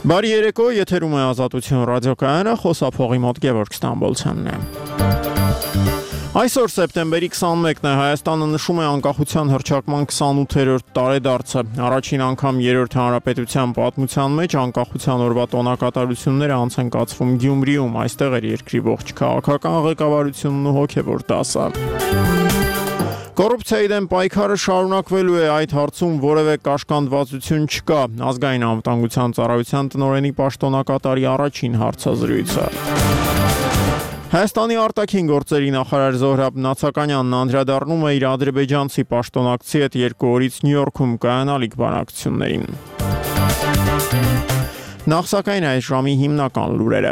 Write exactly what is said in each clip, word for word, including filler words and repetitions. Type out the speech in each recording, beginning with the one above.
Բարի երեկո, եթերում է Ազատություն ռադիոկայանը, խոսափողի մոտ Գևորգ Ստամբոլցյանն է։ Այսօր սեպտեմբերի քսանմեկն է, Հայաստանը նշում է անկախության հռչակման քսանութերորդ տարեդարձը։ Առաջին անգամ երրորդ հանրապետության պատմության մեջ անկախության օրվա տոնակատարությունները անց են կացվում Գյումրիում, այստեղ էր երկրի ողջ քաղաքական ղեկավարությունն ու հոգևոր դասը։ Կոռուպցիայի դեմ պայքարը շարունակվելու է, այդ հարցում որևէ կաշկանդվածություն չկա, ազգային անվտանգության ծառայության տնօրենի պաշտոնակատարի առաջին հարցազրույցը։ Հայաստանի արտաքին գործերի նախարար Զոհրաբ Նացականյանն անդրադառնում է իր ադրբեջանցի պաշտոնակցի հետ երկու օրից Նյու Յորքում կայանալիք բանակցություններին։ Նախ սակայն այս ժամի հիմնական լուրերը։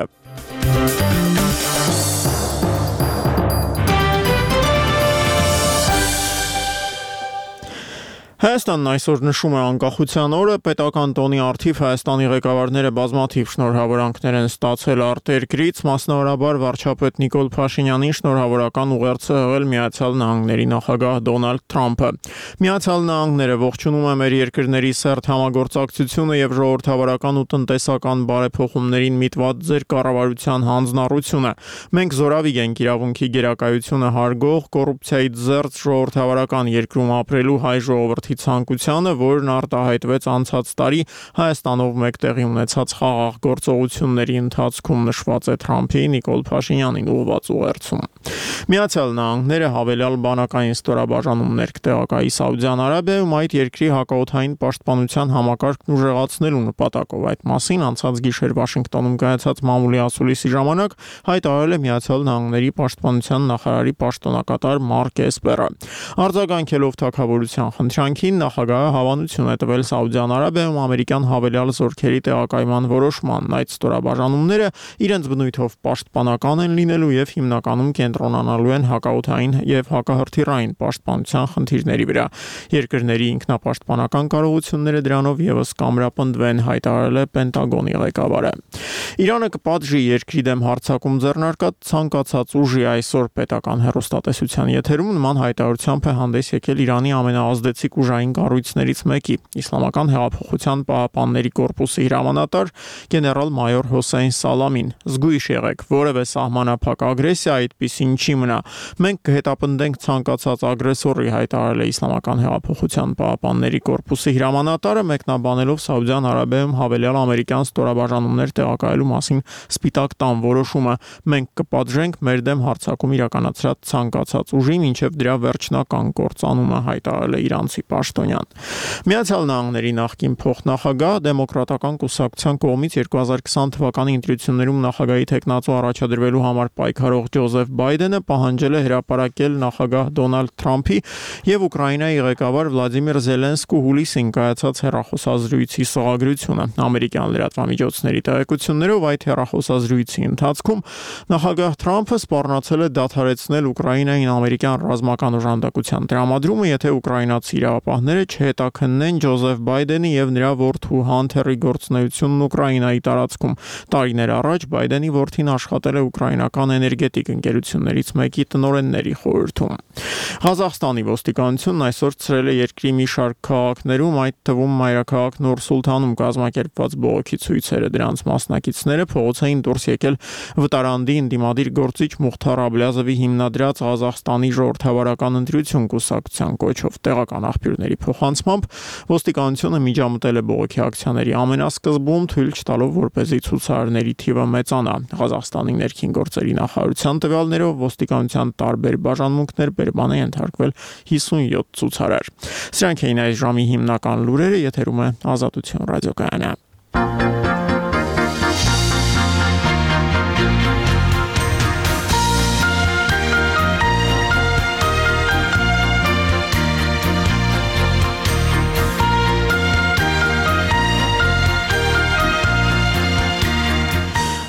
Հայաստանն այսօր նշում է անկախության օրը, պետական տոնի առթիվ Հայաստանի ղեկավարները բազմաթիվ շնորհավորանքներ են ստացել արտերկրից, մասնավորաբար վարչապետ Նիկոլ Փաշինյանին շնորհավորական ուղերձ է հղել Միացյալ Նահանգների նախագահ Դոնալդ Թրամփը։ Միացյալ Նահանգները ողջունում է մեր երկրների սերտ համագործակցությունը եւ ժողովրդավարական ու տնտեսական բարեփոխումներին միտված ձեր կառավարության հանձնառությունը։ Մենք զորավիգ ենք իրավունքի գերակայությունը հարգող, կոռուպցիայի զերծ ժողովրդավարական երկրում ապրելու հայ ժողովրդի ցանկությանը, որն արտահայտվեց անցած տարի Հայաստանով մեկտեղի ունեցած խաղաղ գործողությունների ընթացքում, նշված է Թրամփի Նիկոլ Փաշինյանին ուղղված ուղերձում։ Միացյալ Նահանգները հավելյալ բանակային ստորաբաժանումներ կտեղակայի Սաուդյան Արաբիայում այդ երկրի հակաօդային պաշտպանության համակարգն ուժեղացնելու նպատակով։ Այդ մասին անցած գիշեր Վաշինգտոնում կայացած մամուլի ասուլիսի ժամանակ հայտարարել է Միացյալ Նահանգների պաշտպանության նախարարի պաշտոնակատար Մարկ Էսպերը։ Արձագանքելով թագավորության խնդրանքին, նախագահը հավանություն է տվել Սաուդյան Արաբիայում ամերիկյան հավելյալ զորքերի տեղակայման որոշմանն։ Այդ ստորաբաժանումները իրենց բնույթով պաշտպանական են լինելու եւ հիմնականում կենտրոնանալու են հակաօդային եւ հակահրթիռային պաշտպանության խնդիրների վրա։ Երկրների ինքնապաշտպանական կարողությունները դրանով եւս կամրապնդվեն, հայտարարել է Պենտագոնի ղեկավարը։ Իրանը կպատժի երկրի դեմ հարձակում ձեռնարկած ցանկացած ուժի այսօր պետական հեռուստատեսության եթերում նման հայտարարությամբ է հանդես եկել Իրանի ամենաազդեցիկ ուժային կառույցներից մեկի, Իսլամական հեղափոխության պահապանների կորպուսի հրամանատար գեներալ-մայոր Հոսեյն Սալամին։ Զգույշ եղեք, որևէ սահմանափակ ագրեսիա այդպիսին չի մնա։ Մենք կհետապնդենք ցանկացած ագրեսորի, հայտարարել է Իսլամական հեղափոխության պահապանների կորպուսի հրամանատարը, մեկնաբանելով Սաուդյան Արաբիայում հավելյալ ամերիկյան ստորաբաժանումներ տեղակայելու մասին Սպիտակ տան որոշումը։ Մենք կպատժենք մեր դեմ հարձակում իրականացրած ցանկացած ուժի, մինչև դրա վերջնական կործանումը, հայտարարել է իրանցի պաշտոնյան։ Միացյալ Նահանգների նախկին փոխնախագահ դեմոկրատական կուսակցության կողմից երկու հազար քսան թվականի ընտրություններում նախագահի թեկնածու առաջադրվելու համար պայքարող Ջոզեֆ Բայդենը պահանջել է հրապարակել նախագահ Դոնալդ Թրամփի եւ Ուկրաինայի ղեկավար Վլադիմիր Զելենսկու հուլիսին կայացած հեռախոսազրույցի սղագրությունը։ Ամերիկյան լրատվամիջոցների տեղեկություններով այդ հեռախոսազրույցի ընթացքում նախագահ Թրամփը սպառնացել է դադարեցնել Ուկրաինային ամերիկյան ռազմական օժանդակության տրամադրումը, եթե ուկրաինացի իրավապահները չհետաքննեն Ջոզեֆ Բայդենի եւ նրա որդու Հանթերի գործունեությունն Ուկրաինայի տարածքում։ Տարիներ առաջ Բայդենի որդին աշխատել է ուկրաինական էներգետիկ ընկերություններից մեկի տնօրենների խորհրդում։ Ղազախստանի ոստիկանությունն այսօր ցրել է երկրի մի շարք քաղաքներում, այդ թվում մայրաքաղաք Նուր Սուլթանում կազմակերպված բողոքի ցույցերը։ Դրանց մասնակիցները փողոցային դուրս եկել վտարանդի ընդդիմադիր գործիչ Մուխթար Աբլյազովի հիմնադրած Ղազախստանի ժողովրդավարական ընտրություն կուսակցության կոչով։ Տեղական աղբյուրների փոխանցմամբ ոստիկանությունը միջամտել է բողոքի ակցիաների ամենասկզբում, թույլ չտալով, որպեսզի ցուցարարների թիվը մեծանա։ Ղազախստանի ներքին գործերի նախարարության տվյալներով ոստիկանության տարբեր բաժանմունքներ բերման է ենթարկվել հիսունյոթ ցուցարար։ Սրանք էին այս ժամի հիմնական լուրերը, եթերում է Ազատություն ռադիոկայանը։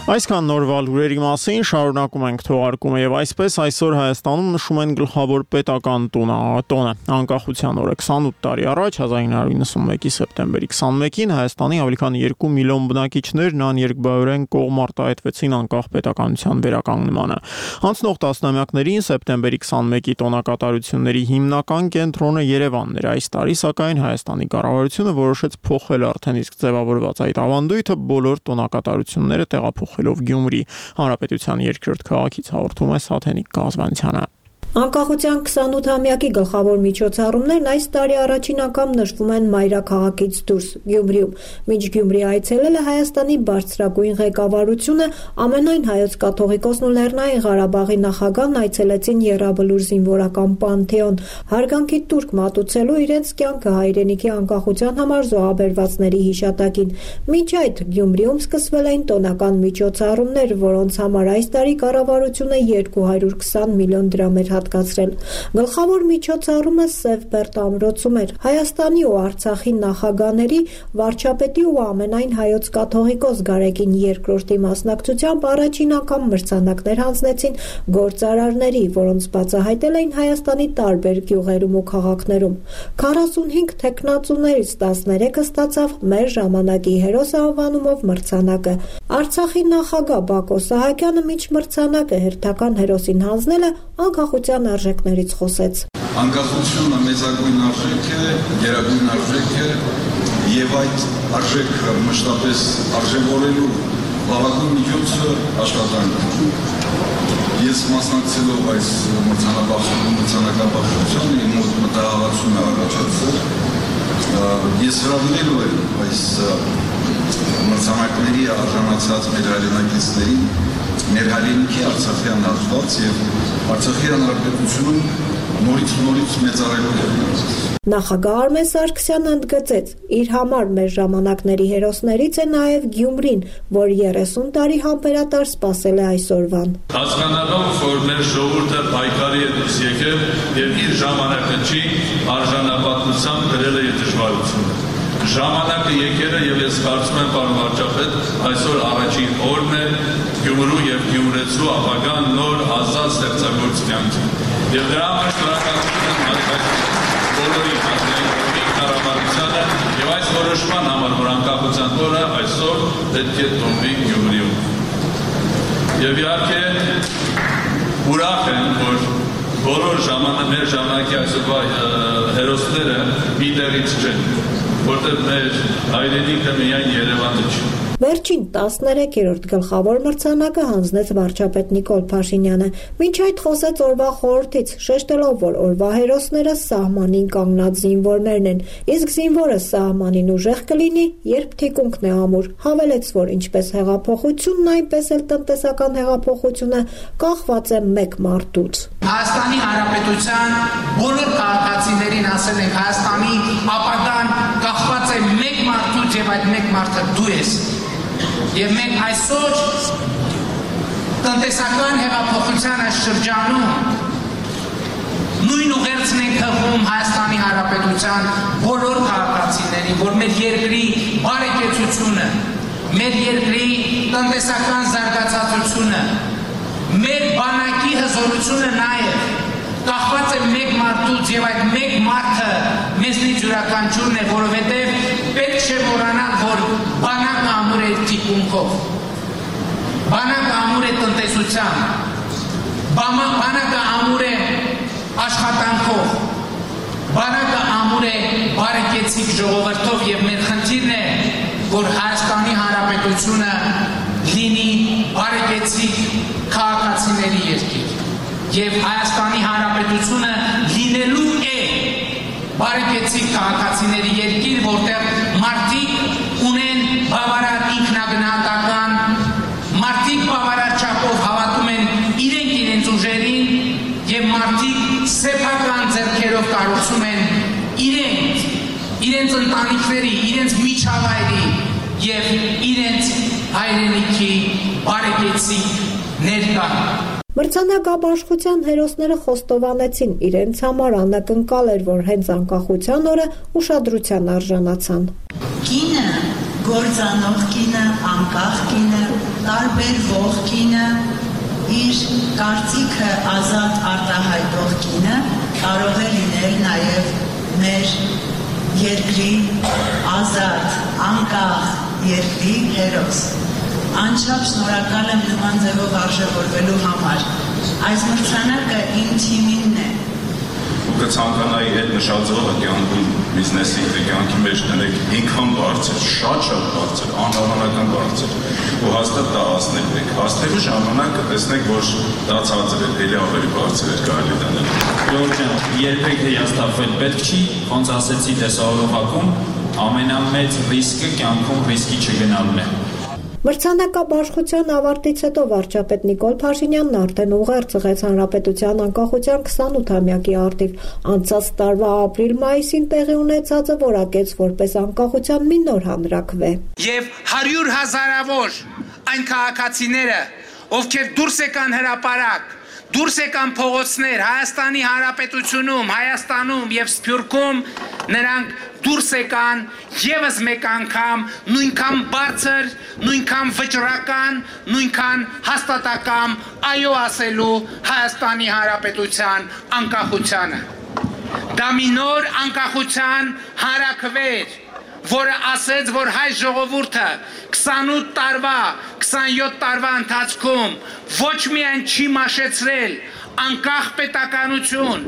Այսքան նորվա լուրերի մասին շարունակում ենք թողարկումը եւ այսպես այսօր Հայաստանում նշում են գլխավոր պետական տոնը։ Անկախության օրը քսանութ տարի առաջ հազար ինը հարյուր նվսանմեկի սեպտեմբերի քսանմեկին Հայաստանի ավելի քան երկու միլիոն բնակիչներն աներկբայորեն կողմ արտահայտվեցին անկախ պետականության վերականգնմանը։ Անցնող տասնամյակներին սեպտեմբերի քսանմեկի տոնակատարությունների հիմնական կենտրոնը Երևանն էր։ Այս տարի սակայն Հայաստանի կառավարությունը որոշեց փոխել արդեն իսկ ձևավորված այդ ավանդույթը բոլոր տոնակատարությունները տեղափոխելով Գյումրի։ Հանրապետության երկրորդ քաղաքից հաղորդում է Սաթենիկ Գազվանցյանը։ Անկախության քսանութամյակի գլխավոր միջոցառումներն այս տարի առաջին անգամ նշվում են մայրաքաղաքից դուրս Գյումրիում։ Մինչ Գյումրի այցելել է Հայաստանի բարձրագույն ղեկավարությունը, ամենայն հայոց կաթողիկոսն ու Լեռնային Ղարաբաղի նախագահն այցելեցին Եռաբլուր զինվորական պանթեոն, հարգանքի տուրք մատուցելու իրենց կյանքը հայրենիքի անկախության համար զոհաբերվածների հիշատակին։ Մինչ այդ Գյումրիում սկսվել էին տոնական միջոցառումներ, որոնց համար այս տարի կառավարությունը երկու հարյուր քսան միլիոն դրամ էր հատկացրել։ Գլխավոր միջոցառումը Սև Բերտ ամրոցում էր։ Հայաստանի ու Արցախի նախագահների, վարչապետի ու ամենայն հայոց կաթողիկոս Գարեգին երկրորդի մասնակցությամբ առաջին անգամ մրցանակներ հանձնեցին գործարարների, որոնց բացահայտել էին Հայաստանի տարբեր գյուղերում ու քաղաքներում։ քառասունհինգ թեկնածուներից տասներեքը ստացավ մեր ժամանակի հերոսը անվանումով մրցանակը։ Արցախի նախագահ Բակո Սահակյանը միջ մրցանակը հերթական հերոսին հանձնելը անկախության արժեքներից խոսեց։ Անկախությունը մեծագույն արժեք է, գերագույն արժեք է եւ այդ արժեքը մշտապես արժևորելու լավագույն միջոցը աշխատանքն է։ Ես մասնակցելով այս մրցանակաբաշխությանը իմ մոտ մտահղացում է առաջացել։ Ես հրավիրելու եմ այս մրցանակների արժանացած մեր հայրենակիցներին մեր հայրենիքի Արցախյան հատված եւ Արցախի հանրապետությունում նորից նորից մեծարելու։ Նախագահ Արմեն Սարգսյանը ընդգծեց, իր համար մեր ժամանակների հերոսներից է նաև Գյումրին, որ երեսուն տարի համբերատար սպասել է այսօրվան։ Հասկանալով, որ մեր ժողովուրդը պայքարի է դուրս եկել եւ իր ժամանակը չի արժանապատվությամբ գրել է իր դժվարությունը։ Ժամանակը եկել է եւ ես կարծում եմ, պարոն վարչապետ, այսօր առաջին օրն է Գյումրու եւ Գյումրեցու ապագան նոր ազատ ստեղծագործ կյանքի։ Եվ դրա համար շնորհակալություն եմ հայտնել բոլորի հանրային կառավարությանը եւ այս որոշման համար, որ անկախության օրը այսօր պետք է տոնվի Գյումրիում։ Եվ իհարկե ուրախ եմ, որ բոլոր ժամանակ մեր ժամանակի այսօրվա հերոսները մի տեղից չեն, որտեղ մեր հայրենիքը միայն Երևանը չի։ Վերջին տասներեքերորդ գլխավոր մրցանակը հանձնեց վարչապետ Նիկոլ Փաշինյանը։ Մինչ այդ խոսեց օրվա խորհրդից, շեշտելով, որ օրվա հերոսները սահմանին կանգնած զինվորներն են, իսկ զինվորը սահմանին ուժեղ կլինի, երբ թիկունքն է ամուր։ Հավելեց, որ ինչպես հեղափոխությունն, այնպես էլ տնտեսական հեղափոխությունը կախված է մեկ մարդուց։ Հայաստանի Հանրապետության բոլոր քաղաքացիներին ասել ենք, Հայաստանի ապագան կախված է մեկ մարդուց եւ այդ մեկ մարդը դու ես։ Եվ մենք այսօր տնտեսական հեղափոխության այս շրջանում նույն ուղերձն ենք հղում Հայաստանի Հանրապետության բոլոր քաղաքացիներին, որ մեր երկրի բարեկեցությունը, մեր երկրի տնտեսական զարգացածությունը, մեր բանակի հզորությունը նաև կախված է մեկ մարդուց եւ այդ մեկ մարդը մեզնից յուրաքանչյուրն է, որովհետեւ պետք չէ մոռանալ, որ բանակը ամուր է թիկունքով, բանակը ամուր է տնտեսությամբ, բանակը ամուր է աշխատանքով, բանակը ամուր է բարեկեցիկ ժողովրդով եւ մեր խնդիրն է, որ Հայաստանի Հանրապետությունը լինի բարեկեցիկ քաղաքացիների երկիր եւ Հայաստանի Հանրապետությունը լինելու է բարեկեցիկ քաղաքացիների երկիր, որտեղ մարդիկ ունեն բավարար ինքնագնահատական, մարդիկ բավարար չափով հավատում են իրենք իրենց ուժերին եւ մարդիկ սեփական ձեռքերով կառուցում են իրենց, իրենց ընտանիքների, իրենց միջավայրի եւ իրենց հայրենիքի բարեկեցիկ ներկան։ Մրցանակաբաշխության հերոսները խոստովանեցին, իրենց համար անակնկալ էր, որ հենց անկախության օրը ուշադրության արժանացան։ Կինը, գործանող կինը, անկախ կինը, տարբերվող կինը, իր կարծիքը ազատ արտահայտող կինը կարող է լինել նաև մեր երկրի ազատ, անկախ երկրի հերոս։ Անչափ շնորհակալ եմ նման ձևով արժևորվելու համար։ Այս մրցանակը իմ թիմինն է։ Կցանկանայի հետ նշածողը կյանքում բիզնեսի կյանքի մեջ տնեք ինքան բարձր, շատ-շատ բարձր, անհավանական բարձր ու հաստատ դա հասնել եք։ Հասնելու ժամանակ կտեսնեք, որ դա ցածր է, ելի ավելի բարձր է կարելի դանել։ Ժողովուրդ ջան, երբեք հիասթափվել պետք չի, ոնց ասեցի տեսահոլովակում, ամենամեծ ռիսկը կյանքում ռիսկի չգնալն է։ Մրցանակաբաշխության ավարտից հետո վարչապետ Նիկոլ Փաշինյանն արդեն ուղերձ ղեց հանրապետության անկախության քսանութամյակի առթիվ։ Անցած տարվա ապրիլ-մայիսին տեղի ունեցածը որակեց որպես անկախության մի նոր հանրաքվե։ Եվ հարյուր հազարավոր այն քաղաքացիները, ովքեր դուրս եկան հրապարակ, դուրս եկան փողոցներ Հայաստանի Հանրապետությունում, Հայաստանում եւ Սփյուռքում, նրանք դուրս եկան եւս մեկ անգամ նույնքան բարձր, նույնքան վճռական, նույնքան հաստատակամ այո ասելու Հայաստանի Հանրապետության անկախությանը։ Դա մի նոր անկախության հանրաքվեր, որը ասեց, որ հայ ժողովուրդը քսանութ տարվա, քսանյոթ տարվա ընթացքում ոչ միայն չի մաշեցրել անկախ պետականություն,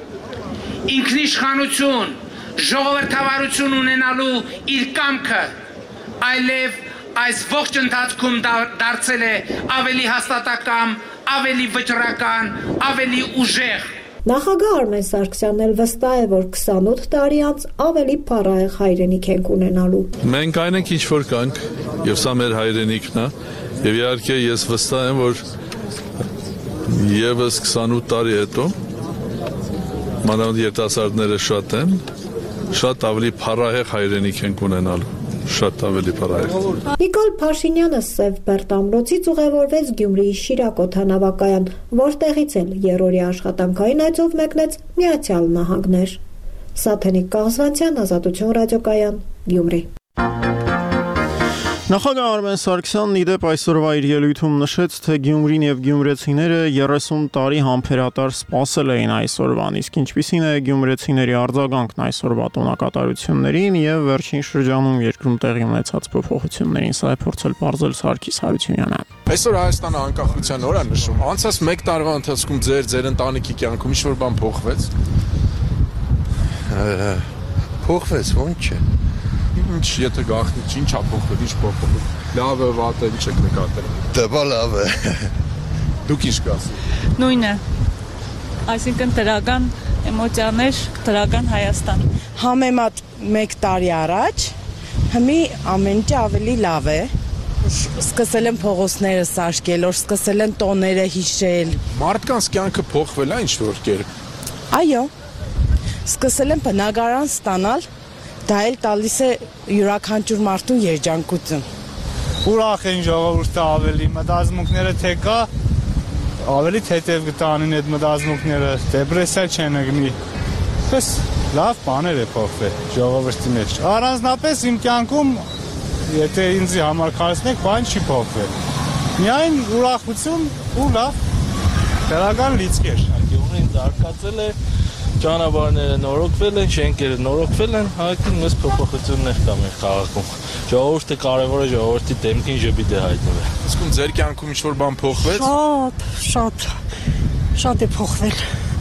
ինքնիշխանություն, ժողովրդավարություն ունենալու իր կամքը, այլև այս ողջ ընթացքում դարձել է ավելի հաստատակամ, ավելի վճռական, ավելի ուժեղ։ Նախագահ Արմեն Սարգսյանն էլ վստահ է, որ քսանութ տարի անց ավելի փառահեղ հայրենիք ենք ունենալու։ Մենք այն ենք ինչ որ կանք, եւ սա մեր հայրենիքն է, եւ իհարկե ես վստահ եմ, որ եւս քսանութ տարի հետո մանավանդ երիտասարդները շատ են, շատ ավելի փառահեղ հայրենիք ենք ունենալու, շատ ավելի փառահեղ։ Նիկոլ Փաշինյանը Սև Բերդ ամրոցից ուղևորվեց Գյումրիի Շիրակ օդանավակայան, որտեղից էլ երրորդյա աշխատանքային այցով մեկնեց Միացյալ Նահանգներ։ Սաթենիկ Կաղզվանցյան, Ազատություն ռադիոկայան, Գյումրի։ Նախագահ Արմեն Սարգսյանն իդեպ այսօրվա իր ելույթում նշեց, թե Գյումրին եւ գյումրեցիները երեսուն տարի համբերատար սպասել էին այսօրվան, իսկ ինչպիսին է գյումրեցիների արձագանքն այսօրվա տոնակատարություններին եւ վերջին շրջանում երկրում տեղի ունեցած փոփոխություններին, սա է փորձել բարձել Սարգիս Հարությունյանը։ Այսօր Հայաստանը անկախության օր է նշում։ Անցած մեկ տարվա ընթացքում ձեր ձեր ընտանիքի կյանքում ինչ-որ բան փոխվեց։ Փոխվեց, ո՞նց չէ։ Ինչ, եթե գախնի, ինչ ա փոխվել, ինչ փոխվել։ Լավ է, վատ է, ինչ եք նկատել։ Դա լավ է։ Դուք ինչ կասեք։ Նույնը։ Այսինքն դրական էմոցիաներ, դրական Հայաստան։ Համեմատ մեկ տարի առաջ, հիմի ամեն ինչ ավելի լավ է։ Սկսել են փողոցները սարքել, որ սկսել են տոները հիշել։ Մարդկանց կյանքը փոխվել է ինչ-որ կերպ։ Այո։ Սկսել են բնակարան ստանալ, դա էլ տալիս է յուրաքանչյուր մարդուն երջանկություն։ Ուրախ են ժողովուրդը ավելի, մտածմունքները թե կա, ավելի թեթև կտանին այդ մտածմունքները, դեպրեսիա չեն գնի։ Պես լավ բաներ է փոխվել ժողովրդի մեջ։ Առանձնապես իմ կյանքում, եթե ինձ համար քարսնեք, բան չի փոխվել։ Միայն ուրախություն ու լավ դրական լիցքեր։ Գյուղին զարգացել է, ճանապարհները նորոգվել են, շենքերը նորոգվել են, հակին մեծ փոփոխություններ կա մեր քաղաքում։ Ժողովուրդը կարևոր է ժողովրդի դեմքին ժպիտ է հայտնվել։ Իսկում ձեր կյանքում ինչ-որ բան փոխվեց։ Շատ, շատ, շատ է փոխվել։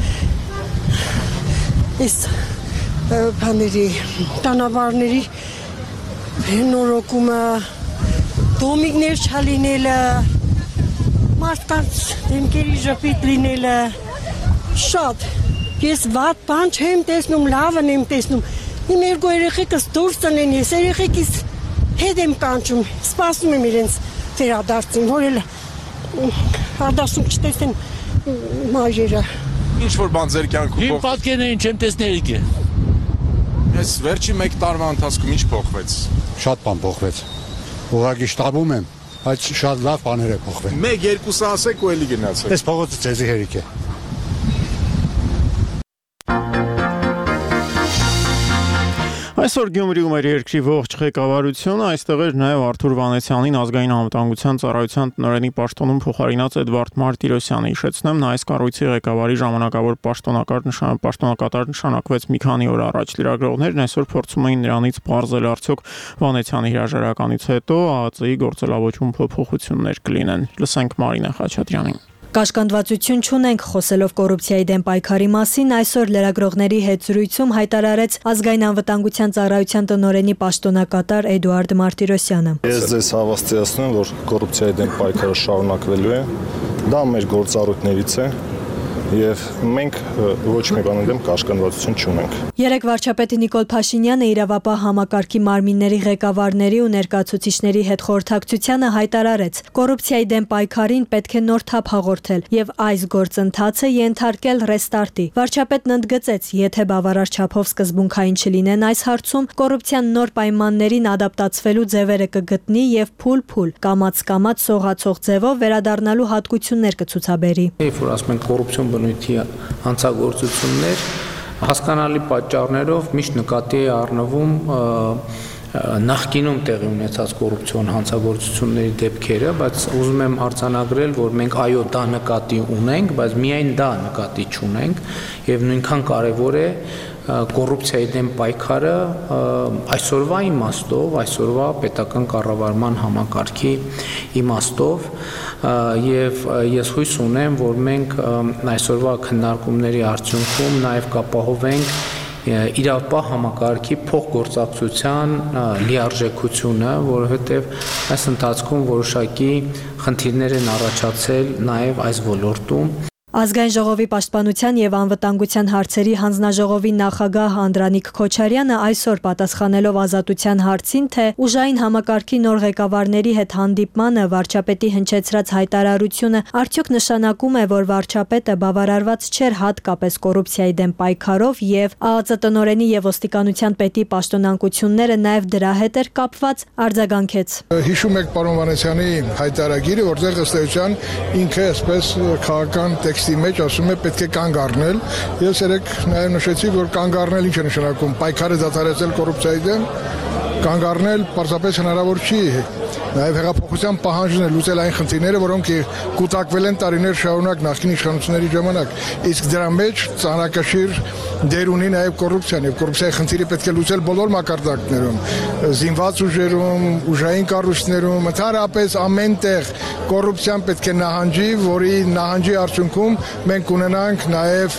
Այս բաների, ճանապարհների նորոգումը, դոմիկներ չլինելը, մարդկանց դեմքերի ժպիտ լինելը, շատ։ Ես վատ բան չեմ տեսնում, լավն եմ տեսնում։ Իմ երկու երեխեքս դուրս են, ես երեխեքիս հետ եմ կանչում, սպասում եմ իրենց վերադարձին, որ էլ արդասում չտեսեն մայրերը։ Ինչ-որ բան ձեր կյանքում փոխվեց։ Իմ պատկերներին չեմ տեսնել եկե։ Ես վերջի մեկ տարվա ընթացքում ինչ փոխվեց։ Շատ բան փոխվեց։ Ուղղակի շտաբում եմ, բայց շատ լավ բաներ է փոխվել։ Մեկ երկուսը ասեք ու էլի գնացեք։ Այս փողոցը ձեզի հերիք է։ Այսօր Գյումրիում էր երկրի ողջ ղեկավարությունը, այստեղ էր նաև Արթուր Վանեցյանին ազգային անվտանգության ծառայության տնօրենի պաշտոնում փոխարինած Էդվարդ Մարտիրոսյանը։ Հիշեցնեմ, նա այս կառույցի ղեկավարի ժամանակավոր պաշտոնակատար նշան պաշտոնակատար նշանակվեց մի քանի օր առաջ։ Լրագրողներն այսօր փորձում էին նրանից բարձել արդյոք Վանեցյանի հրաժարականից հետո ԱԱԾ-ի գործելավոճում փոփոխություններ կլինեն։ Լսենք Մարինա Խաչատրյանին։ Կաշկանդվածություն չունենք, խոսելով կոռուպցիայի դեմ պայքարի մասին, այսօր լրագրողների հետ զրույցում հայտարարեց ազգային անվտանգության ծառայության տնօրենի պաշտոնակատար Էդուարդ Մարտիրոսյանը։ Ես ձեզ հավաստիացնում եմ, որ կոռուպցիայի դեմ պայքարը շարունակվելու է, դա մեր գործառույթներից է եւ մենք ոչ մի բանի դեմ կաշկանդվածություն չունենք։ Երեկ վարչապետ Նիկոլ Փաշինյանը իրավապահ համակարգի մարմինների ղեկավարների ու ներկայացուցիչների հետ խորհրդակցությանը հայտարարեց. կոռուպցիայի դեմ պայքարին պետք է նոր թափ հաղորդել եւ այս գործընթացը ենթարկել ռեստարտի։ Վարչապետն ընդգծեց, եթե բավարար չափով սկզբունքային չլինեն այս հարցում, կոռուպցիան նոր պայմաններին ադապտացվելու ձևերը կգտնի եւ փուլ-փուլ կամաց-կամաց սողացող ձևով վերադառնալու հատկություններ կցուցաբերի։ Երբ որ ասում են կոռուպցիոն բնույթի հանցագործություններ, հասկանալի պատճառներով միշտ նկատի է առնվում նախկինում տեղի ունեցած կոռուպցիոն հանցագործությունների դեպքերը, բայց ուզում եմ արձանագրել, որ մենք այո դա նկատի ունենք, բայց միայն դա նկատի չունենք եւ նույնքան կարեւոր է կոռուպցիայի դեմ պայքարը այսօրվա իմաստով, այսօրվա պետական կառավարման համակարգի իմաստով եւ ես հույս ունեմ, որ մենք այսօրվա քննարկումների արդյունքում նաեւ կապահովենք իրավապահ համակարգի փոխգործակցության լիարժեքությունը, որովհետեւ այս ընթացքում որոշակի խնդիրներ են առաջացել նաեւ այս ոլորտում։ Ազգային ժողովի պաշտպանության եւ անվտանգության հարցերի հանձնաժողովի նախագահ Անդրանիկ Քոչարյանը այսօր պատասխանելով ազատության հարցին, թե ուժային համակարգի նոր ղեկավարների հետ հանդիպմանը վարչապետի հնչեցրած հայտարարությունը արդյոք նշանակում է, որ վարչապետը բավարարված չէր հատկապես կոռուպցիայի դեմ պայքարով եւ ԱԱԾ տնօրենի եւ ոստիկանության պետի պաշտոնակությունները նաեւ դրա հետ էր կապված, արձագանքեց։ Հիշում եք պարոն Վանեցյանի հայտարարագիրը, որտեղ ըստ էության ինքը այսպես քաղաքական տեքստ մեջ ասում է պետք է կանգ առնել։ Ես երեք նաև նշեցի, որ կանգ առնել ինչ է նշանակում, պայքարը դադարեցնել կոռուպցիայի դեմ, կանգ առնել պարզապես հնարավոր չի։ Նաև հեղափոխության պահանջն է լուծել այն խնդիրները, որոնք կուտակվել են տարիներ շարունակ նախկին իշխանությունների ժամանակ։ Իսկ դրա մեջ ծանրակշիռ դեր ունի նաև կոռուպցիան, եւ կոռուպցիայի խնդիրը պետք է լուծել բոլոր մակարդակներում, զինված ուժերում, ուժային կառույցներում, ընդհանրապես ամեն տեղ կոռուպցիան պետք է նահանջի, որի նահանջի արդյունքում մենք ունենանք նաև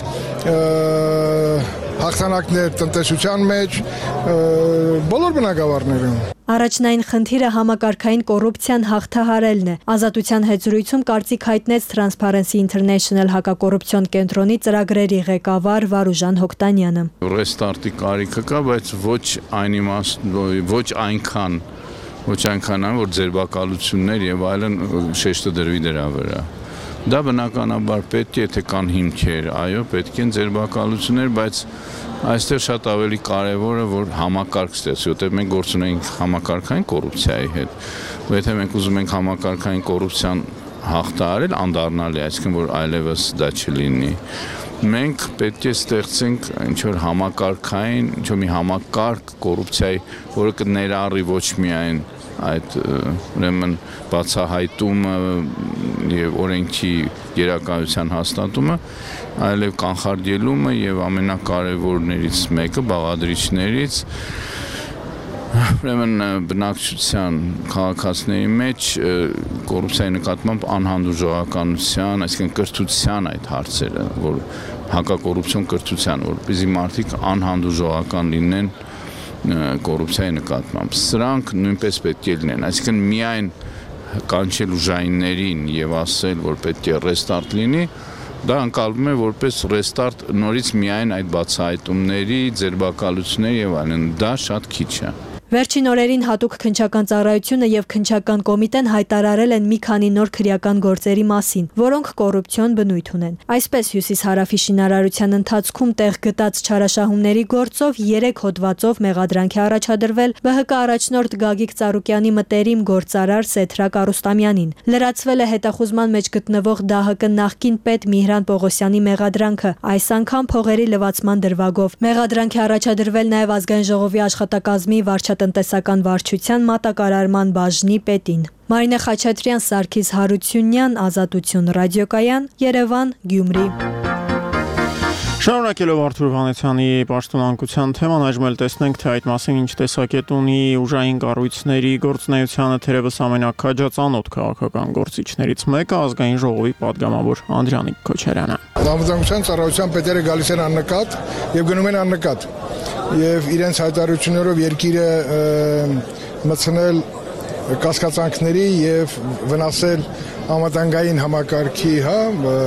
հաղթանակներ տնտեսության մեջ, բոլոր բնագավառներում։ Առաջնային խնդիրը համակարգային կոռուպցիան հաղթահարելն է։ Ազատության հետ զրույցում կարծիք հայտնեց Transparency International հակակոռուպցիոն կենտրոնի ծրագրերի ղեկավար Վարուժան Հոկտանյանը։ Ռեստարտի կարիքը կա, բայց ոչ այն իմաստ, ոչ այնքան, ոչ այնքան, որ ձերբակալություններ եւ այլն շեշտը դրվի դրա վրա։ Դա բնականաբար պետք է, եթե կան հիմքեր, այո, պետք են ձերբակալություններ, բայց այստեղ շատ ավելի կարևոր է, որ համակարգ ստեղծվի, որտեղ մենք գործ ունենք համակարգային կոռուպցիայի հետ։ Ու եթե մենք ուզում ենք համակարգային կոռուպցիան հաղթահարել, անդառնալի, այսինքն որ այլևս դա չլինի։ Մենք պետք է ստեղծենք ինչ-որ համակարգային, ինչ-որ մի համակարգ կոռուպցիայի, որը կներառի ոչ միայն այդ ուրեմն բացահայտումը եւ օրենքի գերակայության հաստատումը, այլև կանխարգելումը եւ ամենակարևորներից մեկը բաղադրիչներից ուրեմն բնակչության քաղաքացիների մեջ կոռուպցիայի նկատմամբ անհանդուրժողականության, այսինքն կրթության այդ հարցերը, որ հակակոռուպցիոն կրթության, որպեսզի մարդիկ անհանդուրժողական լինեն կոռուպցիայի նկատմամբ։ Սրանք նույնպես պետք է լինեն, այսինքն միայն կանչել ուժայիններին եւ ասել, որ պետք է ռեստարտ լինի, դա ընկալվում է որպես ռեստարտ նորից միայն այդ բացահայտումների, ձերբակալությունների եւ այլն, դա շատ քիչ է։ Վերջին օրերին հատուկ քննչական ծառայությունը եւ քննչական կոմիտեն հայտարարել են մի քանի նոր քրեական գործերի մասին, որոնք կոռուպցիոն բնույթ ունեն։ Այսպես Հյուսիսհարավի շինարարության ընթացքում տեղ գտած չարաշահումների գործով երեք հոդվածով մեղադրանք է առաջադրվել ԲՀԿ առաջնորդ Գագիկ Ծառուկյանի մտերիմ գործարար Սեթրակ Արուստամյանին։ Լրացվել է հետախուզման մեջ գտնվող ԴՀԿ նախկին պետ Միհրան Պողոսյանի մեղադրանքը, այս անգամ փողերի լվացման դրվագով։ Մեղադրանք է առաջադրվել նաեւ Ազգային ժողովի աշխատակազմի վարչատնտեսական վարչության մատակարարման բաժնի պետին։ Մարինե Խաչատրյան, Սարգիս Հարությունյան, Ազատություն ռադիոկայան, Երևան, Գյումրի։ Շարունակելով Արթուր Վանեցյանի պաշտոնանկության թեման, այժմ էլ տեսնենք, թե այդ մասին ինչ տեսակետ ունի ուժային կառույցների գործունեությանը թերևս ամենակաջածանոթ քաղաքական գործիչներից մեկը Ազգային ժողովի падգամավոր Անդրանիկ Քոչարյանը։ Անվտանգության ծառայության պետերը գալիս են աննկատ եւ գնում են աննկատ եւ իրենց հայտարարություններով երկիրը մտցնել կասկածանքների եւ վնասել անվտանգային համակարգի, հա,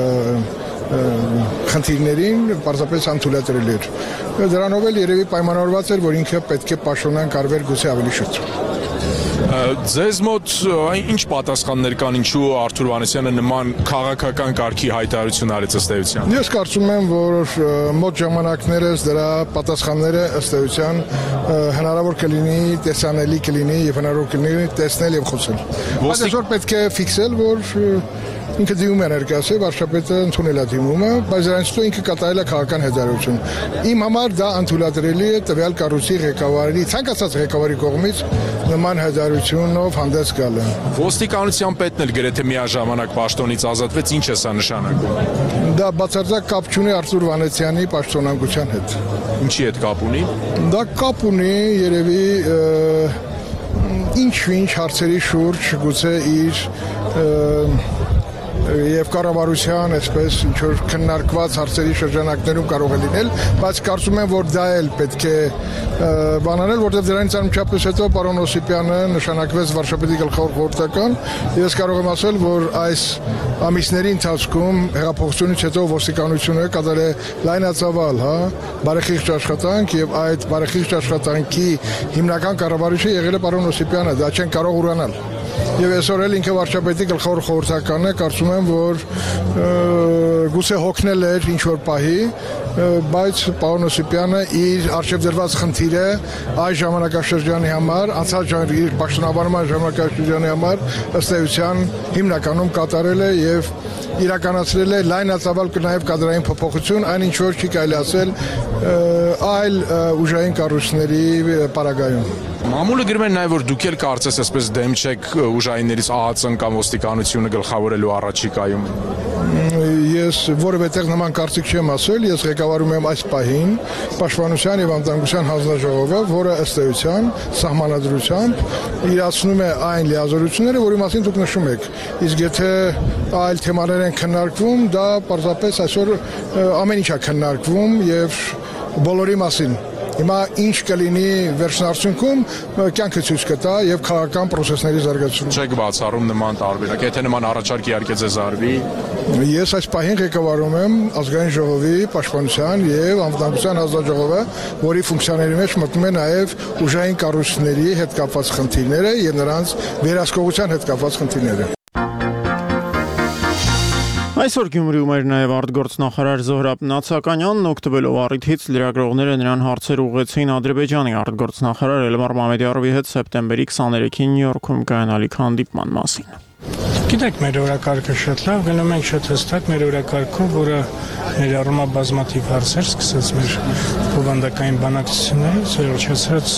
խնդիրներին պարզապես անթույլատրել էր։ Դրանով էլ երևի պայմանավորված էր, որ ինքը պետք է պաշտոնյան կարվեր գուցե ավելի շուտ։ Ձեզ մոտ ինչ պատասխաններ կան, ինչու Արթուր Վանեսյանը նման քաղաքական կարգի հայտարարություն արեց ըստ էության։ Ես կարծում եմ, որ մոտ ժամանակներս դրա պատասխանները ըստ էության հնարավոր կլինի, տեսանելի կլինի եւ հնարավոր կլինի տեսնել եւ խոսել։ Բայց այսօր պետք է ֆիքսել, որ ինքը դիմում է ներկայացել, վարչապետը ընդունել է դիմումը, բայց դրանից հետո ինքը կատարել է քաղաքական հետարություն։ Իմ համար դա անթույլատրելի է տվյալ կառույցի ղեկավարի, ցանկացած ղեկավարի կողմից նման հետարությունով հանդես գալը։ Ոստիկանության պետն էլ գրեթե միաժամանակ պաշտոնից ազատվեց, ինչ է սա նշանակում։ Դա բացարձակ կապ չունի Արթուր Վանեցյանի պաշտոնանկության հետ։ Ինչի հետ կապ ունի։ Դա կապ ունի երևի ինչ-ինչ հարցերի շուրջ գուցե իր եւ կառավարության այսպես ինչ որ քննարկված հարցերի շրջանակներում կարող է լինել, բայց կարծում եմ, որ դա էլ պետք է բանանել, որտեղ դրանից անմիջապես հետո պարոն Օսիպյանը նշանակվեց վարչապետի գլխավոր խորհրդական։ Ես կարող եմ ասել, որ այս ամիսների ընթացքում հեղափոխությունից հետո ոստիկանությունը կատարել է լայնածավալ, հա, բարեխիղճ աշխատանք եւ այդ բարեխիղճ աշխատանքի հիմնական կառավարիչը եղել է պարոն Օսիպյանը, դա չեն կարող ուրանալ։ Եվ այսօր էլ ինքը վարչապետի գլխավոր խորհրդականն է, կարծում եմ, որ գուցե հոգնել էր ինչ-որ պահի, բայց պարոն Օսիպյանը իր առջև դրված խնդիրը այս ժամանակաշրջանի համար, անցած իր պաշտոնավարման ժամանակաշրջանի համար ըստ էության հիմնականում կատարել է եւ իրականացրել է լայնածավալ նաև կադրային փոփոխություն, այն ինչ որ չի կարելի ասել այլ ուժային կառույցների պարագայում։ Մամուլը գրում է նաև, որ դուք էլ կարծես այսպես դեմ չեք ուժայիններից ԱԱԾ-ն կամ ոստիկանությունը գլխավորելու առաջիկայում։ Ես որևէ տեղ նման կարծիք չեմ ասել, ես ղեկավարում եմ այս պահին Պաշտպանության եւ Անվտանգության հանձնաժողովը, որը ըստ էության սահմանադրությամբ իրացնում է այն լիազորությունները, որի մասին դուք նշում եք։ Իսկ եթե այլ թեմաներ են քննարկվում, դա պարզապես այսօր ամեն ինչ է քննարկվում եւ բոլորի մասին։ Հիմա ինչ կլինի վերջնարդյունքում կյանքը ցույց կտա եւ քաղաքական process-ների զարգացումը։ Չեք բացառում նման տարբերակ, եթե նման առաջարկ իհարկե ձեզ արվի։ Ես այս պահին ղեկավարում եմ Ազգային ժողովի պաշտպանության եւ անվտանգության հանձնաժողովը, որի ֆունկցիաների մեջ մտնում է նաեւ ուժային կառույցների հետ կապված խնդիրները եւ նրանց վերահսկողության հետ կապված խնդիրները։ Այսօր Գյումրիում էր նաև արտգործնախարար Զոհրաբ Նացականյանն, օգտվելով առիթից լրագրողները նրան հարցեր ուղղեցին Ադրբեջանի արտգործնախարար Էլմար Մամեդյարովի հետ սեպտեմբերի քսաներեքին Նյու Յորքում կայանալիք հանդիպման մասին։ Գիտեք, մեր օրակարգը շատ լավ, գնում ենք շատ հստակ մեր օրակարգով, որը ներառում է բազմաթիվ հարցեր, սկսած մեր բովանդակային բանակցություններից, վերջացրած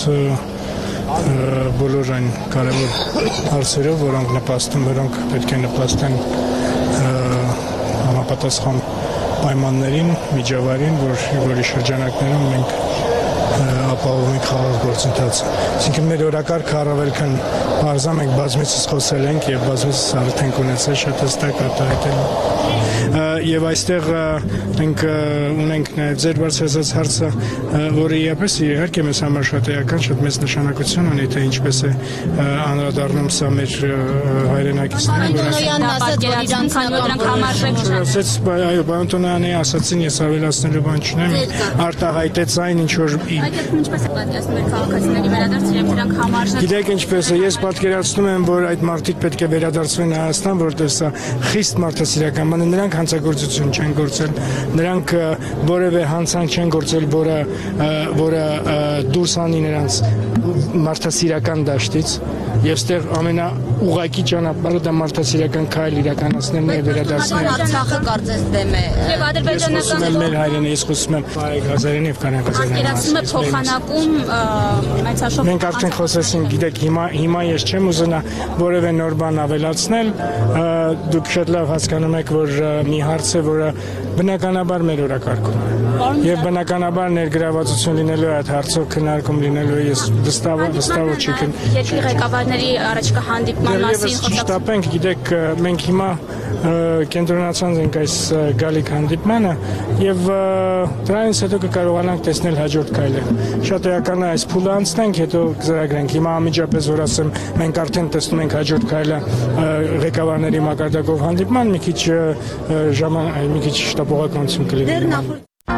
բոլոր այն կարևոր հարցերով, որոնք նպաստում, որոնք պետք է նպաստեն համապատասխան պայմաններին, միջավայրին, որ որի շրջանակներում մենք ապահովում ենք խաղաղ գործընթացը։ Այսինքն մեր օրակարգը առավել քան բարձր, մենք բազմիցս խոսել ենք եւ բազմիցս արդեն ունեցել շատ հստակ արտահայտել։ եւ այստեղ մենք ունենք նաեւ ձեր բարձրացած հարցը, որը իհարկե իհարկե մեզ համար շատ էական, շատ մեծ նշանակություն ունի, թե ինչպես է անդրադառնում սա մեր հայրենակիցներին, ասաց այո, Բանտոնյանի ասացին, ես ավելացնելու բան չունեմ, արտահայտեց այն, ինչ որ ինչպես է պատկերացնում մեր քաղաքացիների վերադարձը եւ դրանք համարժեք։ Գիտեք ինչպես է, ես պատկերացնում եմ, որ այդ մարդիկ պետք է վերադարձվեն Հայաստան, որտեղ սա խիստ մարդասիրական բան է, նրանք հանցագործություն չեն գործել, նրանք որևէ հանցանք չեն գործել, որը որը դուրս անի նրանց մարդասիրական դաշտից, եւ ստեղ ամենաուղղակի ճանապարհը դա մարդասիրական քայլ իրականացնելն է վերադարձնել։ Արցախը կարծես դեմ է։ Եվ ադրբեջանական մեր հայրենի, ես խոսում եմ Ֆարեգ Ղազարյանի եւ Կանակ Ղազարյանի։ Պատկերացնում է փոխանակում մեծաշոկ։ Մենք արդեն խոսեցինք, գիտեք, հիմա հիմա ես չեմ ուզենա որևէ նոր բան ավելացնել, դուք շատ լավ հասկանում եք, որ մի հարց է, որը բնականաբար մեր օրակարգում է։ Եվ բնականաբար ներգրավվածություն լինելու է այդ հարցով քննարկում լինելու է, ես վստահ վստահ չի կն։ Երկրի ղեկավարների առաջիկա հանդիպման մասին խոստապենք, գիտեք, մենք հիմա կենտրոնացած ենք այս գալիք հանդիպմանը եւ դրանից հետո կկարողանանք տեսնել հաջորդ քայլերը։ Շատ էական է այս փուլը անցնենք, հետո կզրագրենք։ Հիմա ամիջապես որ ասեմ, մենք արդեն տեսնում ենք հաջորդ քայլը ղեկավարների մակարդակով հանդիպման, մի քիչ ժամանակ, մի քիչ շտապողականություն կլինի։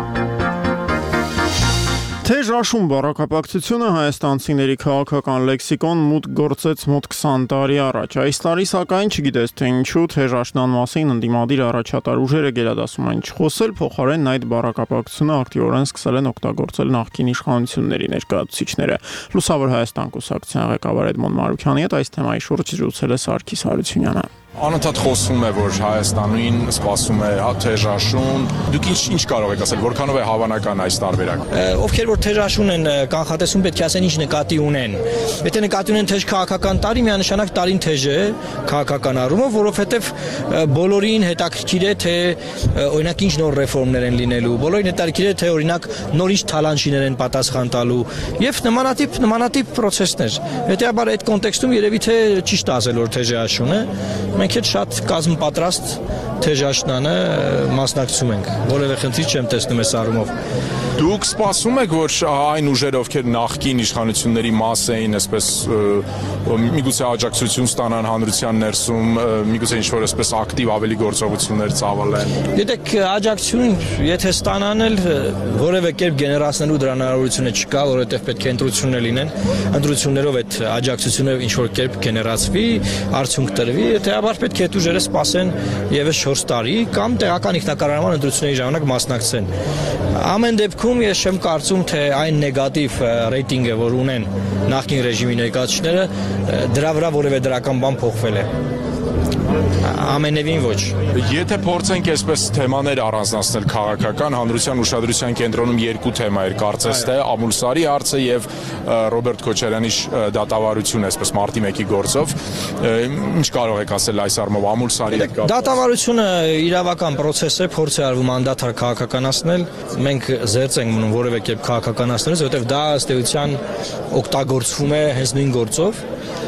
Թեժ աշուն բառակապակցությունը հայաստանցիների քաղաքական լեքսիկոն մուտք գործեց մոտ քսան տարի առաջ։ Այս տարի սակայն չգիտես թե ինչու թեժ աշնան մասին ընդդիմադիր առաջատար ուժերը գերադասում են չխոսել, փոխարենն այդ բառակապակցությունը ակտիվորեն սկսել են օգտագործել նախկին իշխանությունների ներկայացուցիչները։ Լուսավոր Հայաստան կուսակցության ղեկավար Էդմոն Մարուքյանի հետ այս թեմայի շուրջ զրուցել է Սարգիս Հարությունյանը։ Անընդհատ խոսվում է, որ Հայաստանին սպասում է թեժաշուն։ Դուք ինչ ինչ կարող եք ասել, որքանով է հավանական այս տարբերակը։ Ովքեր որ թեժաշուն են կանխատեսում, պետք է ասեն ինչ նկատի ունեն։ Եթե նկատի ունեն թեժ քաղաքական տարի, միանշանակ տարին թեժ է քաղաքական առումով, որովհետև բոլորին հետաքրքիր է, թե օրինակ ինչ նոր ռեֆորմներ են լինելու, բոլորին հետաքրքիր է, թե օրինակ նոր ինչ թալանչիներ են պատասխան տալու եւ նմանատիպ նմանատիպ process-ներ։ Հետեւաբար այդ կոնտեքստում երևի թե ճիշտ է ասել, որ թեժաշուն է։ Մենք հետ շատ կազմ պատրաստ թեժաշնանը մասնակցում ենք, որևէ խնդիր չեմ տեսնում այս առումով։ Դուք սպասում եք, որ այն ուժերը, ովքեր նախկին իշխանությունների մաս էին, այսպես միգուցե աջակցություն ստանան հանրության ներսում, միգուցե ինչ-որ այսպես ակտիվ ավելի գործողություններ ծավալեն։ Գիտեք, աջակցություն եթե ստանան էլ որևէ կերպ գեներացնելու դրա հնարավորությունը չկա, որովհետև պետք է ընտրություններ լինեն, ընտրություններով այդ աջակցությունը ինչ-որ կերպ գեներացվի, արդյունք տրվի, հետեւաբար պետք է այդ ուժերը սպասեն եւս չորս տարի կամ տեղական ինքնակառավարման ընտրությունների ժամանակ մասնակցեն։ Ամեն դեպքում ես չեմ կարծում, թե այն նեգատիվ ռեյտինգը, որ ունեն նախկին ռեժիմի ներկայացուցիչները, դրա վրա որևէ դրական բան փոխվել է։ Ամենևին ոչ։ Եթե փորձենք այսպես թեմաներ առանձնացնել քաղաքական, հանրության ուշադրության կենտրոնում երկու թեմա էր, կարծես թե Ամուլսարի հարցը եւ Ռոբերտ Քոչարյանի դատավարությունը, այսպես մարտի մեկի գործով։ Ինչ կարող եք ասել այս առումով Ամուլսարի հետ կապված։ Դատավարությունը իրավական process է, փորձ է արվում անդադար քաղաքականացնել։ Մենք զերծ ենք մնում որևէ կերպ քաղաքականացնելուց, որովհետեւ դա ըստ էության օգտագործվում է հենց նույն գործով։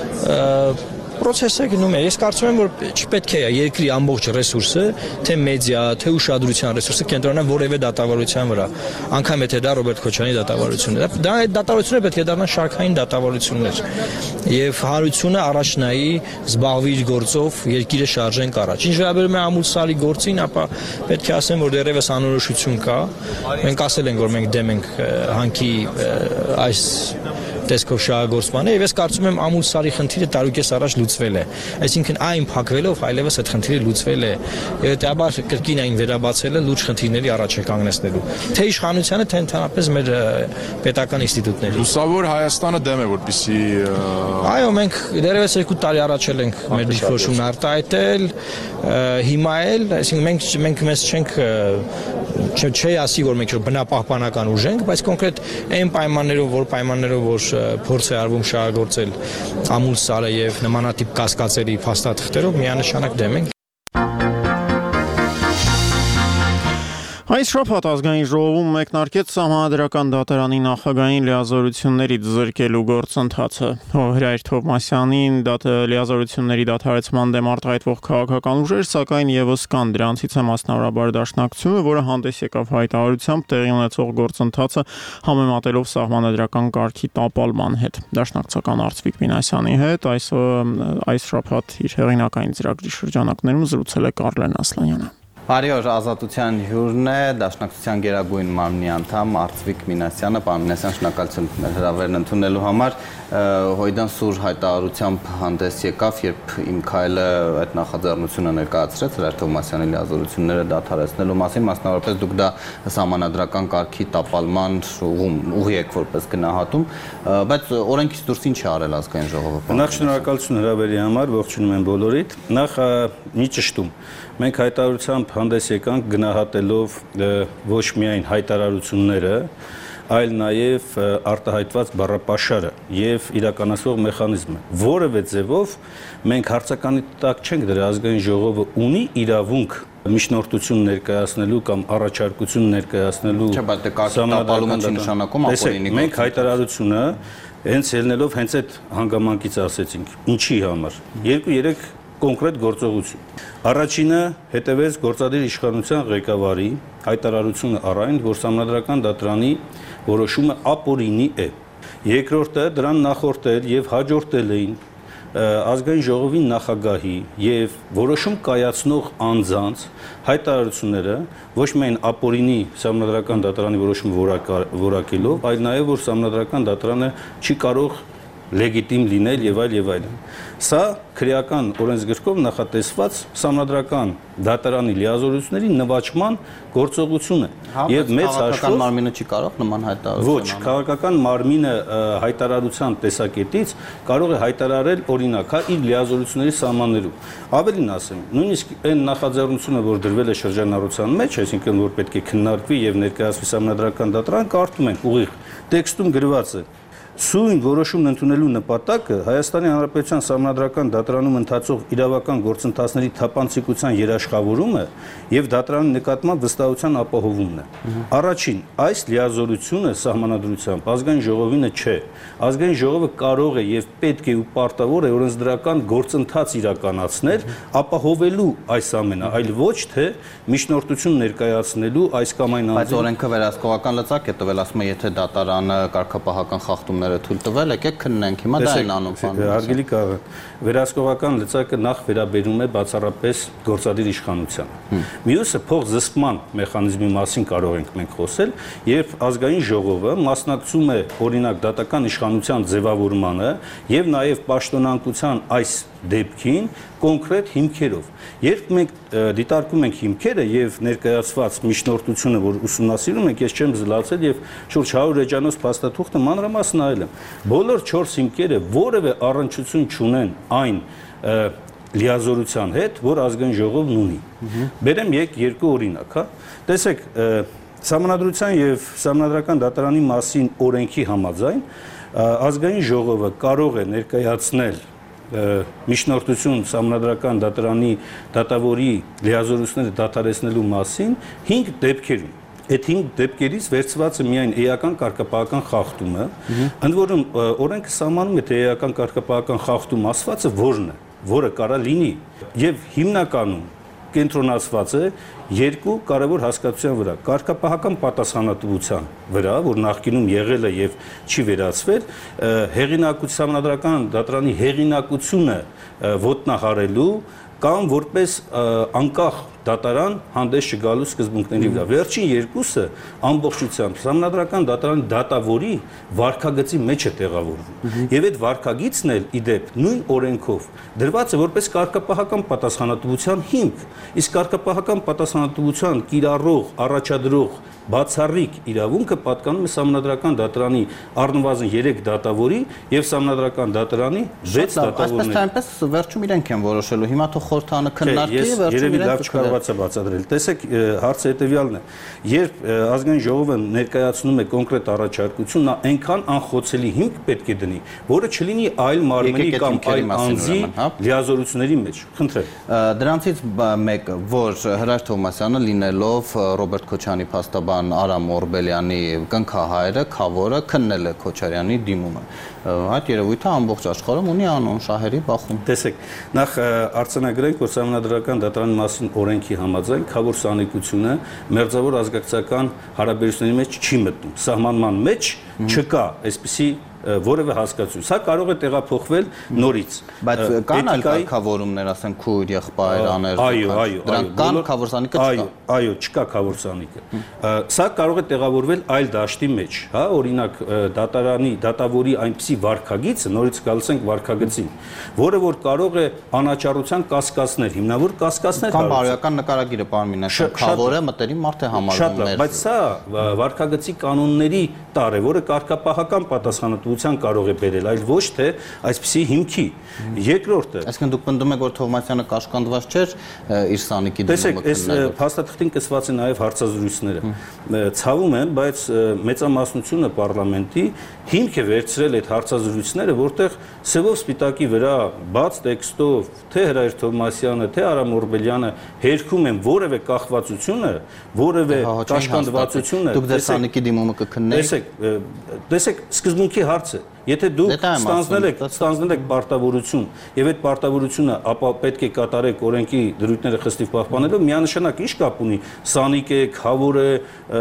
Process-ը գնում է։ Ես կարծում եմ, որ չպետք է երկրի ամբողջ ռեսուրսը, թե մեդիա, թե ուշադրության ռեսուրսը կենտրոնանա որևէ դատավարության վրա։ Անկամ եթե դա Ռոբերտ Քոչարյանի դատավարությունն է։ Դա այդ դատավարությունը պետք է դառնա շարքային դատավարություններ։ Եվ հանրությունը առաջ նայի, զբաղվի իր գործով, երկիրը շարժենք առաջ։ Ինչ վերաբերում է Ամուլսարի գործին, ապա պետք է ասեմ, որ դեռևս անորոշություն կա։ Մենք ասել ենք, որ մենք դեմ ենք հանքի այս տեսքով շահագործմանը եւ ես կարծում եմ Ամուլսարի խնդիրը տարուկես առաջ լուծվել է։ Այսինքն այն փակվելով այլևս այդ խնդիրը լուծվել է։ Եվ հետաբար կրկին այն վերաբացելը լուրջ խնդիրների առաջ է կանգնեցնելու։ Թե իշխանությանը, թե ընդհանրապես մեր պետական ինստիտուտների։ Լուսավոր Հայաստանը դեմ է, որպեսզի Այո, մենք դեռևս երկու տարի առաջ էլ ենք մեր դիրքորոշումն արտահայտել, հիմա էլ, այսինքն մենք մենք մեզ չենք չի ասի, որ մենք բնապահպանական ուժ ենք, բայց կոնկրետ այն պայմաններով, որ պայմաններով որ փորձ է արվում շահագործել Ամուլսարը եւ նմանատիպ կասկածելի փաստաթղթերով միանշանակ դեմ ենք։ Այս շաբաթ ազգային ժողովում մեկնարկեց Սահմանադրական դատարանի նախագահային լիազորություններից զրկելու գործընթացը։ Հրայր Թովմասյանին լիազորությունների դադարեցման դեմ արտահայտվող քաղաքական ուժեր, սակայն եւս կան, դրանցից է մասնավորաբար Դաշնակցությունը, որը հանդես եկավ հայտարարությամբ տեղի ունեցող գործընթացը համեմատելով Սահմանադրական կարգի տապալման հետ։ Դաշնակցական Արծվիկ Մինասյանի հետ այս այս շաբաթ իր հեղինակային ծրագրի շրջանակներում զրուցել է Կարլեն Ասլանյանը։ Բարի օր, Ազատության հյուրն է, Դաշնակցության գերագույն մարմնի անդամ Արծվիկ Մինասյանը, պարոն Մինասյան, շնորհակալություն հրավերն ընդունելու համար։ Հույդան սուր հայտարարությամբ հանդես եկավ, երբ Իմ քայլը այդ նախաձեռնությունը ներկայացրեց Հրայր Թովմասյանի լիազորությունները դադարեցնելու մասին, մասնավորապես դուք դա Սահմանադրական կարգի տապալման ուղի եք որպես գնահատում, բայց օրենքից դուրս ինչ է արել ազգային ժողովը։ Նախ շնորհակալություն հրավերի համար, ողջունում եմ բոլորիդ։ Նախ մի ճշտում։ Մենք հայտարարությամբ հանդես եկանք գնահատելով ոչ միայն հայտարարությունները, այլ նաև արտահայտված բառապաշարը եւ իրականացվող մեխանիզմը։ Որևէ ձևով մենք հարցականի տակ չենք դրա, ազգային ժողովը ունի իրավունք միջնորդություն ներկայացնելու կամ առաջարկություն ներկայացնելու։ Չէ, բայց դե կարգի տապալումը չի նշանակում ապօրինի։ Մենք հայտարարությունը հենց ելնելով հենց այդ հանգամանքից ասեցինք։ Ինչի համար։ երկու-երեք կոնկրետ գործողություն։ Առաջինը հետևեց գործադիր իշխանության ղեկավարի հայտարարությունը առայն, որ Սահմանադրական դատարանի որոշումը ապօրինի է։ Երկրորդը դրան նախորդել եւ հաջորդել էին ազգային ժողովի նախագահի եւ որոշում կայացնող անձանց հայտարարությունները ոչ միայն ապօրինի Սահմանադրական դատարանի որոշումը որակելով, այլ նաեւ որ Սահմանադրական դատարանը չի կարող լեգիտիմ լինել եւ այլ եւ այլն։ Սա քրեական օրենսգրքով նախատեսված Սահմանադրական դատարանի լիազորությունների նվաճման գործողություն է։ Եվ մեծ հաշվով մարմինը չի կարող նման հայտարարություն։ Ոչ, քաղաքական մարմինը հայտարարության տեսակետից կարող է հայտարարել օրինակ, հա, իր լիազորությունների սահմաններում։ Ավելին ասեմ, նույնիսկ այն նախաձեռնությունը, որ դրվել է շրջանառության մեջ, այսինքն որ պետք է քննարկվի եւ ներկայացվի Սահմանադրական դատարան, կարդում ենք ուղիղ տեքստում գրված է. Սույն որոշումն ընդունելու նպատակը Հայաստանի Հանրապետության Սահմանադրական դատարանում ընթացող իրավական գործընթացների թափանցիկության երաշխավորումը եւ դատարանի նկատմամբ վստահության ապահովումն է։ Առաջին, այս լիազորությունը սահմանադրությամբ ազգային ժողովինը չէ։ Ազգային ժողովը կարող է եւ պետք է ու պարտավոր է օրենսդրական գործընթաց իրականացնել, ապահովելու այս ամենը, այլ ոչ թե միջնորդություն ներկայացնելու այս կամ այն անձի։ Բայց օրենքը վերահսկողական լծակ է տվել, ասում է, եթե դատարանը կարգապահական խախտում թույլ տվել, եկեք քննենք, հիմա դա են անում բանը։ Հարգելի քաղաք, վերահսկողական լծակը նախ վերաբերում է բացառապես գործադիր իշխանությանը։ Մյուսը փոխզսպման մեխանիզմի մասին կարող ենք մենք խոսել, երբ ազգային ժողովը մասնակցում է օրինակ դատական իշխանության ձևավորմանը եւ նաեւ պաշտոնանկության այս դեպքին կոնկրետ հիմքերով։ Երբ մենք դիտարկում ենք հիմքերը եւ ներկայացված միջնորդությունը, որ ուսումնասիրում ենք, ես չեմ զլացել եւ շուրջ հարյուր էջանոց փաստաթուղթը մանրամասն նայել եմ։ Բոլոր չորս հիմքերը որևէ առնչություն չունեն այն լիազորության հետ, որ ազգային ժողովն ունի։ Բերեմ եկ երկու օրինակ, հա։ Տեսեք, Սահմանադրության եւ Սահմանադրական դատարանի մասին օրենքի համաձայն ազգային ժողովը կարող է ներկայացնել միջնորդություն Սահմանադրական դատարանի դատավորի լիազորությունները դադարեցնելու մասին հինգ դեպքերում։ Այդ հինգ դեպքերից վերցված է միայն էական կարգապահական խախտումը, ընդ որում օրենքը սահմանում է, թե էական կարգապահական խախտում ասվածը որն է, որը կարա լինի, եւ հիմնականում կենտրոնացված է երկու կարևոր հասկացության վրա՝ կարգապահական պատասխանատվության վրա, որ նախկինում եղել է եւ չի վերացվել, հեղինակություն Սահմանադրական դատարանի հեղինակությունը ոտնահարելու կամ որպես անկախ դատարան հանդես չգալու սկզբունքների վրա։ Վերջին երկուսը ամբողջությամբ Սահմանադրական դատարանի դատավորի վարքագծի մեջ է տեղավորվում։ Եվ այդ վարքագիծն էլ իդեպ նույն օրենքով դրված է որպես կարգապահական պատասխանատվության հիմք։ Իսկ կարգապահական պատասխանատվության կիրառող, առաջադրող բացառիկ իրավունքը պատկանում է Սահմանադրական դատարանի առնվազն երեք դատավորի եւ Սահմանադրական դատարանի վեց դատավորների։ Այսպես թե այնպես վերջում իրենք են որոշելու։ Հիմա թող խորհրդանը քննարկի եւ վերջում իրենք չկարողացա բացատրել։ Տեսեք, հարցը հետեւյալն է. երբ ազգային ժողովը ներկայացնում է կոնկրետ առաջարկություն, նա այնքան անխոցելի հիմք պետք է դնի, որը չլինի այլ մարմնի կամ այլ անձի լիազորությունների մեջ։ Խնդրեմ։ Դրանցից մեկը, որ Հրայր Թովմասյանը լինելով Ռոբերտ Քոչարյանի փաստաբան Արամ Օրբելյանի կնքահայրը, քավորը քննել է Քոչարյանի դիմումը։ Այդ երևույթը ամբողջ աշխարհում ունի անուն շահերի բախում։ Տեսեք, նախ արձանագրենք, որ Սահմանադրական դատարանի մասին օրենքի համաձայն քավոր սանեկությունը մերձավոր ազգակցական հարաբերությունների մեջ չի մտնում։ Սահմանման մեջ չկա այսպիսի որևէ հասկացություն։ Սա կարող է տեղափոխվել նորից։ Բայց կան այլ կարգավորումներ, ասենք քույր, եղբայր, աներ։ Այո, այո, դրանք կան, քավորսանիկը չկա։ Այո, այո, չկա քավորսանիկը։ Սա կարող է տեղավորվել այլ դաշտի մեջ, հա, օրինակ դատարանի, դատավորի այնպիսի վարքագիծը, նորից գալսենք վարքագծին, որը որ կարող է անաչառության կասկածներ, հիմնավոր կասկածներ կամ բարոյական նկարագիրը պարմին է, քավորը մտերիմ մարդ է համարվում։ Շատ լավ, բայց սա վարքագծի կանոնների տար է, որը կարգապահական պատասխանատվության կարող է բերել, այլ ոչ թե այսպիսի հիմքի։ Երկրորդը, այսինքն դուք պնդում եք, որ Թովմասյանը կաշկանդված չէր իր սանիկի դիմումը քննելու։ Տեսեք, այս փաստաթղթին կսված են նաև հարցազրույցները։ Ցավում եմ, բայց մեծամասնությունը պարլամենտի հիմք է վերցրել այդ հարցազրույցները, որտեղ սևով սպիտակի վրա բաց տեքստով թե Հրայր Թովմասյանը, թե Արամ Օրբելյանը հերքում են որևէ կախվածությունը, որևէ կաշկանդվածությունը։ Դուք ձեր սանիկի դիմումը կքննեիք։ Տեսեք, տեսեք, սկզբունքի հարց է։ Եթե դուք ստանձնել եք, ստանձնել եք պարտավորություն, եւ այդ պարտավորությունը ապա պետք է կատարեք օրենքի դրույթները խստիվ պահպանելով, միանշանակ ինչ կապ ունի սանիկ է, քավոր է,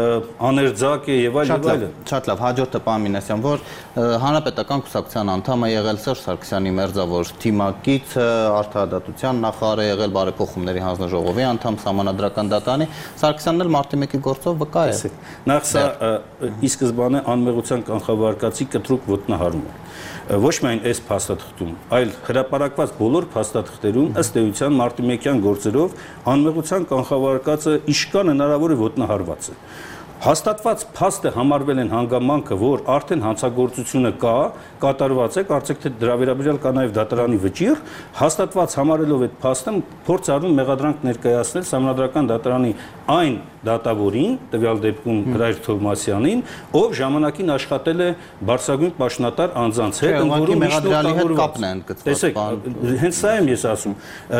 աներձակ է եւ այլ եւ այլն։ Շատ լավ, հաջորդը պարոն Մինասյան, որ Հանրապետական կուսակցության անդամ է եղել Սերժ Սարգսյանի մերձավոր թիմակիցը, արդարադատության նախարար է եղել, բարեփոխումների հանձնաժողովի անդամ, Սահմանադրական դատարանի, Սարգսյանն էլ մարտի մեկի գործով վկա է։ Նախ սա ի սկզբանե անմեղության կանխավարկածի կտրուկ ոտնահարում է։ Ոչ միայն այս փաստաթղթում, այլ հրապարակված բոլոր փաստաթղթերում ըստ էության մարտիմեկյան գործերով անմեղության կանխավարկածը իշքան հնարավոր է ոտնահարված է։ Հաստատված փաստը համարվել են հանգամանքը, որ արդեն հանցագործությունը կա, կատարված է, կարծեք թե դրա վերաբերյալ կա նաև դատարանի վճիռ, հաստատված համարելով այդ փաստը փորձ արվում մեղադրանք ներկայացնել Սահմանադրական դատարանի այն դատավորին, տվյալ դեպքում Հրայր Թովմասյանին, ով ժամանակին աշխատել է բարձրագույն պաշտոնատար անձանց հետ, որի մեղադրյալի հետ կապն է ընդգծված։ Տեսեք, հենց սա եմ ես ասում,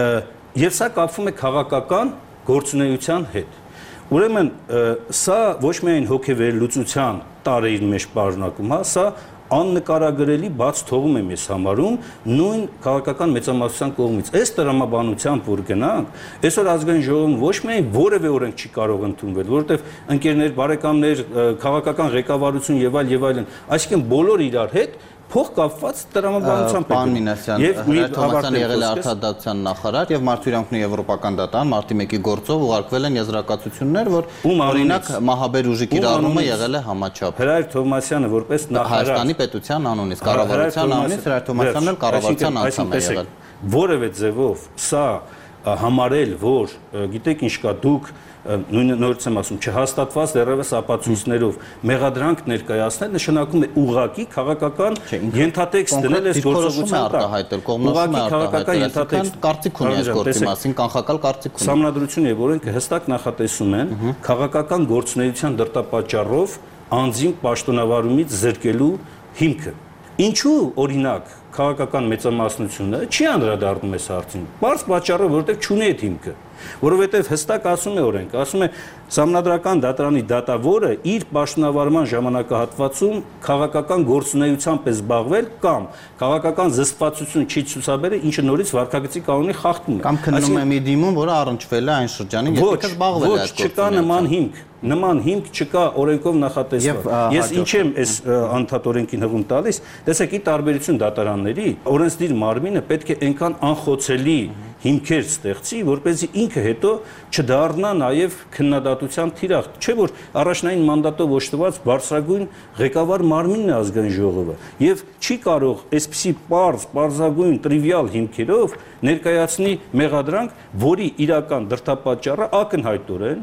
եւ սա կապվում է քաղաքական գործունեության հետ։ Ուրեմն սա ոչ միայն հոգեվերլուծության տարրերի մեջ պարունակում, հա, սա աննկարագրելի բաց թողում եմ ես համարում նույն քաղաքական մեծամասնության կողմից։ Այս տրամաբանությամբ որ գնանք, այսօր ազգային ժողովում ոչ միայն որևէ օրենք չի կարող ընդունվել, որովհետև ընկերներ, բարեկամներ, քաղաքական ղեկավարություն եւ այլ եւ այլն, այսինքն բոլոր իրար հետ փող կապված տրամաբանությամբ պարոն Մինասյան, Հրայր Թովմասյանը եղել է արդարադատության նախարար եւ Մարդու իրավունքների եվրոպական դատարան մարտի մեկի գործով ուղարկվել են եզրակացություններ, որ օրինակ մահաբեր ուժի կիրառումը եղել է համաչափ։ Հրայր Թովմասյանը որպես նախարար Հայաստանի պետության անունից, կառավարության անունից Հրայր Թովմասյանն էլ կառավարության անդամ է եղել։ Որևէ ձևով սա համարել, որ գիտեք ինչ կա, դուք նույնը նորից եմ ասում, չհաստատված դեռևս ապացույցներով մեղադրանք ներկայացնել նշանակում է ուղղակի քաղաքական ենթատեքստ դնել այս գործողության տակ։ Ուղղակի քաղաքական ենթատեքստ կարծիք ունի այս գործի մասին, կանխակալ կարծիք ունի։ Սահմանադրությունը եւ օրենքը հստակ նախատեսում են քաղաքական գործունեության դրդապատճառով անձին պաշտոնավարումից զրկելու հիմքը։ Ինչու օրինակ քաղաքական մեծամասնությունը չի անդրադառնում այս հարցին։ Բարձ պատճառով, որովհետև չունի այդ հիմքը, որովհետև հստակ ասում է օրենք, ասում է Սահմանադրական դատարանի դատավորը իր պաշտոնավարման ժամանակահատվածում քաղաքական գործունեությամբ է զբաղվել կամ քաղաքական զսպվածություն չի ցուցաբերել, ինչը նորից վարքագծի կանոնի խախտում է։ Կամ քննում է մի դիմում, որը առնչվել է այն շրջանին, երբ զբաղվել է այդ գործունեությամբ։ Ոչ, չկա նման հիմք, նման հիմք չկա օրենքով նախատեսված։ Ես ինչ եմ այս անդադար օրենքին հղում տալիս, տեսեք, ի տարբերություն դատարանների, օրենսդիր մարմինը պետք է այնքան անխոցելի հիմքեր ստեղծի, որպեսզի ինքը հետո չդառնա նաև քննադատության թիրախ, չէ՞ որ առաջնային մանդատով օժտված բարձրագույն ղեկավար մարմինն է ազգային ժողովը եւ չի կարող այսպիսի պարզ, պարզագույն տրիվիալ հիմքերով ներկայացնի մեղադրանք, որի իրական դրդապատճառը ակնհայտորեն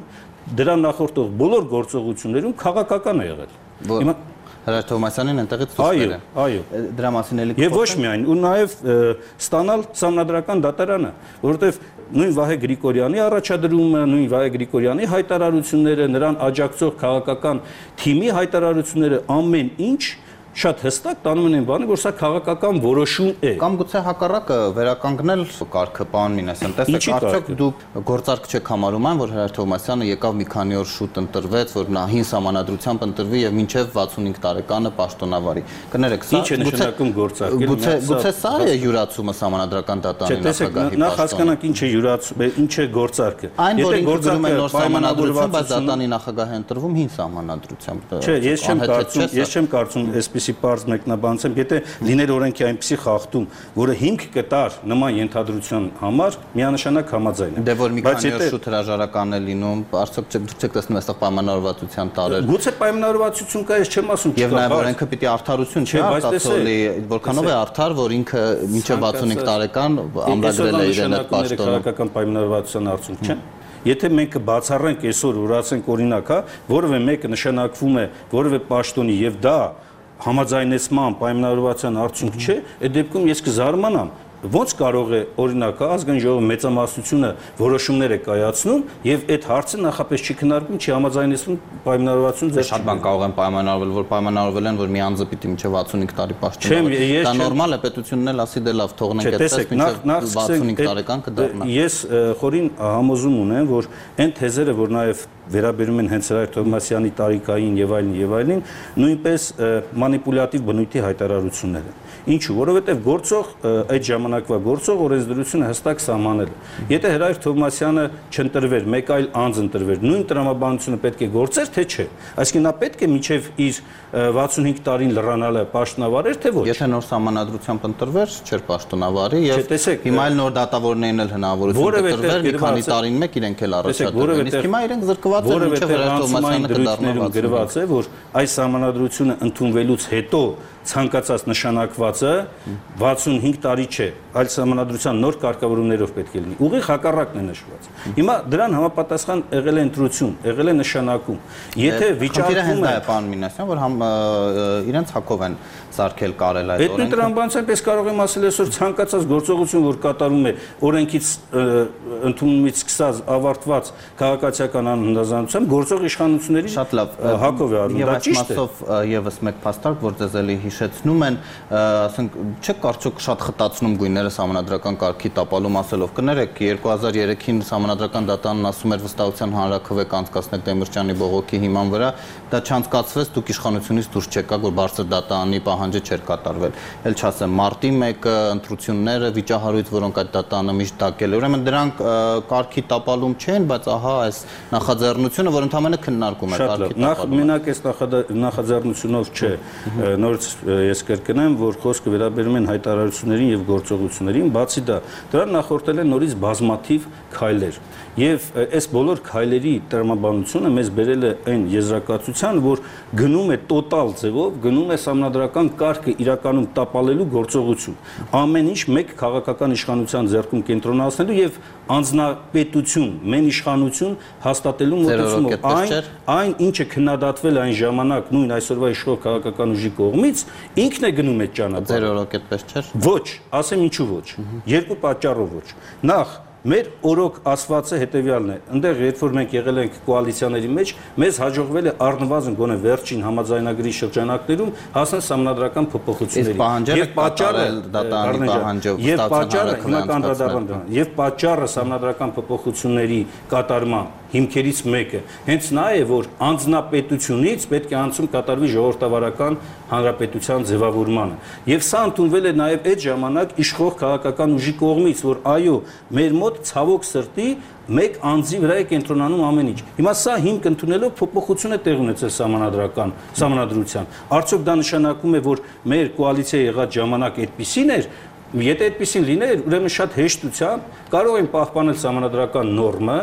դրան նախորդող բոլոր գործողություններում քաղաքական է եղել։ Հիմա Հրաշ Թովմասյանին այնտեղից ցույց բերել։ Այո, այո։ Դրա մասին էլի Եվ ոչ միայն, ու նաև ստանալ Սահմանադրական դատարանը, որովհետև նույն Վահե Գրիգորյանի առաջադրումը, նույն Վահե Գրիգորյանի հայտարարությունները, նրան աջակցող քաղաքական թիմի հայտարարությունները, ամեն ինչ շատ հստակ տանում են այն բանը, որ սա քաղաքական որոշում է։ Կամ գուցե հակառակը վերականգնել կարգը, պարոն Մինասյան, տեսեք, արդյոք դուք գործարք չեք համարում այն, որ Հրաշ Թովմասյանը եկավ մի քանի օր շուտ ընտրվեց, որ նա հին սահմանադրությամբ ընտրվի եւ մինչեւ վաթսունհինգ տարեկանը պաշտոնավարի։ Կներեք, սա ինչ է նշանակում գործարք։ Գուցե գուցե սա է յուրացումը Սահմանադրական դատարանի նախագահի պաշտոնը։ Նախ հասկանանք ինչ է յուրացումը, ինչ է գործարքը։ Եթե գործարքը նոր սահմանադրություն, բայց դատարանի նախագահը ընտրվում հին սահմանադրությամբ։ Չէ, ես չեմ կարծում, ես չեմ կարծում այսպիսի բարձ մեկնաբանությամբ, եթե լիներ օրենքի այնպիսի խախտում, որը հիմք կտար նման ենթադրության համար, միանշանակ համաձայն եմ։ Դե որ մի քանի օր շուտ հրաժարական է լինում, արդյոք դուք չեք տեսնում այստեղ պայմանավորվածության տարեր։ Գուցե պայմանավորվածություն կա, ես չեմ ասում, եւ նաեւ օրենքը պիտի արդարություն չի արտացոլի, որքանով է արդար, որ ինքը մինչեւ վաթսունհինգ տարեկան ամրագրել է իրեն այդ պաշտոնը։ Քաղաքական պայմանավորվածության արդյունք չեն։ Եթե մենք բացառենք այսօր ու ասենք օրինակ, հա, որևէ մեկը նշանակվում է որևէ պաշտոնի եւ դա համաձայնեցման պայմանավորվածության արդյունք չէ, այդ դեպքում ես կզարմանամ, ոնց կարող է օրինակ ազգային ժողովի մեծամասնությունը որոշումներ է կայացնում եւ այդ հարցը նախապես չի քննարկվում, չի համաձայնեցվում պայմանավորվածություն ձեր շատ բան կարող են պայմանավորվել, որ պայմանավորվել են, որ մի անձը պիտի մինչեւ վաթսունհինգ տարի պաշտոնավար։ Դա նորմալ է, պետությունն էլ ասի դե լավ, թողնենք այդպես մինչեւ վաթսունհինգ տարեկան կդառնա։ Ես խորին համոզում ունեմ, որ այն թեզերը, որ նաեւ վերաբերում են հենց Հրաշ Թովմասյանի տարիքային եւ այլն եւ այլն, նույնպես մանիպուլյատիվ բնույթի հայտարարություններ են։ Ինչու՞, որովհետեւ գործող այդ ժամանակվա գործող օրենսդրությունը հստակ սահմանել է։ Եթե Հրաշ Թովմասյանը չընտրվեր, մեկ այլ անձ ընտրվեր, նույն տրամաբանությունը պետք է գործեր, թե չէ։ Այսինքն նա պետք է միջև իր վաթսունհինգ տարին լրանալը պաշտոնավարեր, թե ոչ։ Եթե նոր սահմանադրությամբ ընտրվեր, չէր պաշտոնավարի եւ հիմա էլ նոր դատավորներն էլ հնարավորություն կտրվեր մի քանի տարին մեկ իրենք էլ առաջադրեն։ Իսկ հիմա իրենք զրկված են մինչեւ Հրաշ Թովմասյանը կդառնա գրված է, որ այս սահմանադրությունը ընդունվելուց հետո ցանկացած նշանակվածը վաթսունհինգ տարի չէ, այլ սահմանադրության նոր կարգավորումներով պետք է լինի։ Ուղիղ հակառակն է նշված։ Հիմա դրան համապատասխան եղել է ընտրություն, եղել է նշանակում։ Եթե վիճակվում է պարոն Մինասյան, որ համ իրենց հակով են սարքել կարել այդ օրենքը։ Այդ տրամաբանությամբ ես կարող եմ ասել այսօր ցանկացած գործողություն, որ կատարում է օրենքից ընդունումից սկսած ավարտված քաղաքացիական անհնազանդությամբ, գործող իշխանությունների հակով է արվում։ Դա ճիշտ է։ Եվս մեկ փաստարկ, որ ձեզ էլի հիշեցնում են, ասենք, չեք կարծոք շատ խտացնում գույները սահմանադրական կարգի տապալում ասելով, կներեք, երկու հազար երեքին սահմանադրական դատարանն ասում էր վստահության հանրաքվե կանցկացնեք Դեմիրճյանի բողոքի հիման վրա, դա չանցկացվեց, դուք իշխանությունից դուրս չեկաք, որ բարձր դատարանի պահանջը չէր կատարվել։ Էլ չասեմ, մարտի մեկը ընտրությունները, վիճահարույց, որոնք այդ դատարանը միշտ տակել է։ Ուրեմն դրանք կարգի տապալում չեն, բայց ահա այս նախաձեռնությունը, որ ընդհանրապես քննարկում է կարգի տապալումը։ Նախ մենակ այս նախաձեռնությունով չէ, նորից ես կրկնեմ, որ խոսքը վերաբերում են հայտարարություններին եւ գործողություններին, բացի դա, դրան նախորդել են նորից բազմաթիվ քայլեր։ Եվ այս բոլոր քայլերի տրամաբանությունը մեզ բերել է այն եզրակացության, որ գնում է տոտալ ձևով, գնում է սահմանադրական կարգը իրականում տապալելու գործողություն։ Ամեն ինչ մեկ քաղաքական իշխանության ձեռքում կենտրոնացնելու եւ անձնապետություն, մեն իշխանություն հաստատելու մոտեցումով այն այն ինչը քննադատվել այն ժամանակ նույն այսօրվա իշխող քաղաքական ուժի կողմից ինքն է գնում այդ ճանապարհը։ Ձեր օրոք այդպես չէր։ Ոչ, ասեմ ինչու ոչ։ Երկու պատճառով ոչ։ Նախ մեր օրոք ասվածը հետևյալն է։ Այնտեղ երբ որ մենք եղել ենք կոալիցիաների մեջ, մեզ հաջողվել է առնվազն գոնե վերջին համաձայնագրի շրջանակներում հասնել սահմանադրական փոփոխությունների։ Եվ պատճառը դատարանի պահանջով եւ պատճառը հիմա կանդրադառնամ դրան։ Եվ պատճառը սահմանադրական փոփոխությունների կատարման հիմքերից մեկը հենց նա է, որ անձնապետությունից պետք է անցում կատարվի ժողովրդավարական հանրապետության ձևավորմանը։ Եվ սա ընդունվել է նաև այդ ժամանակ իշխող քաղաքական ուժի կողմից, որ այո, մեր մոտ ցավոք սրտի մեկ անձի վրա է կենտրոնանում ամեն ինչ։ Հիմա սա հիմք ընդունելով փոփոխություն է տեղ ունեցել սահմանադրական սահմանադրության։ Արդյոք դա նշանակում է, որ մեր կոալիցիա եղած ժամանակ այդպիսին էր։ Եթե այդպիսին լիներ, ուրեմն շատ հեշտությամբ կարող են պահպանել սահմանադրական նորմը,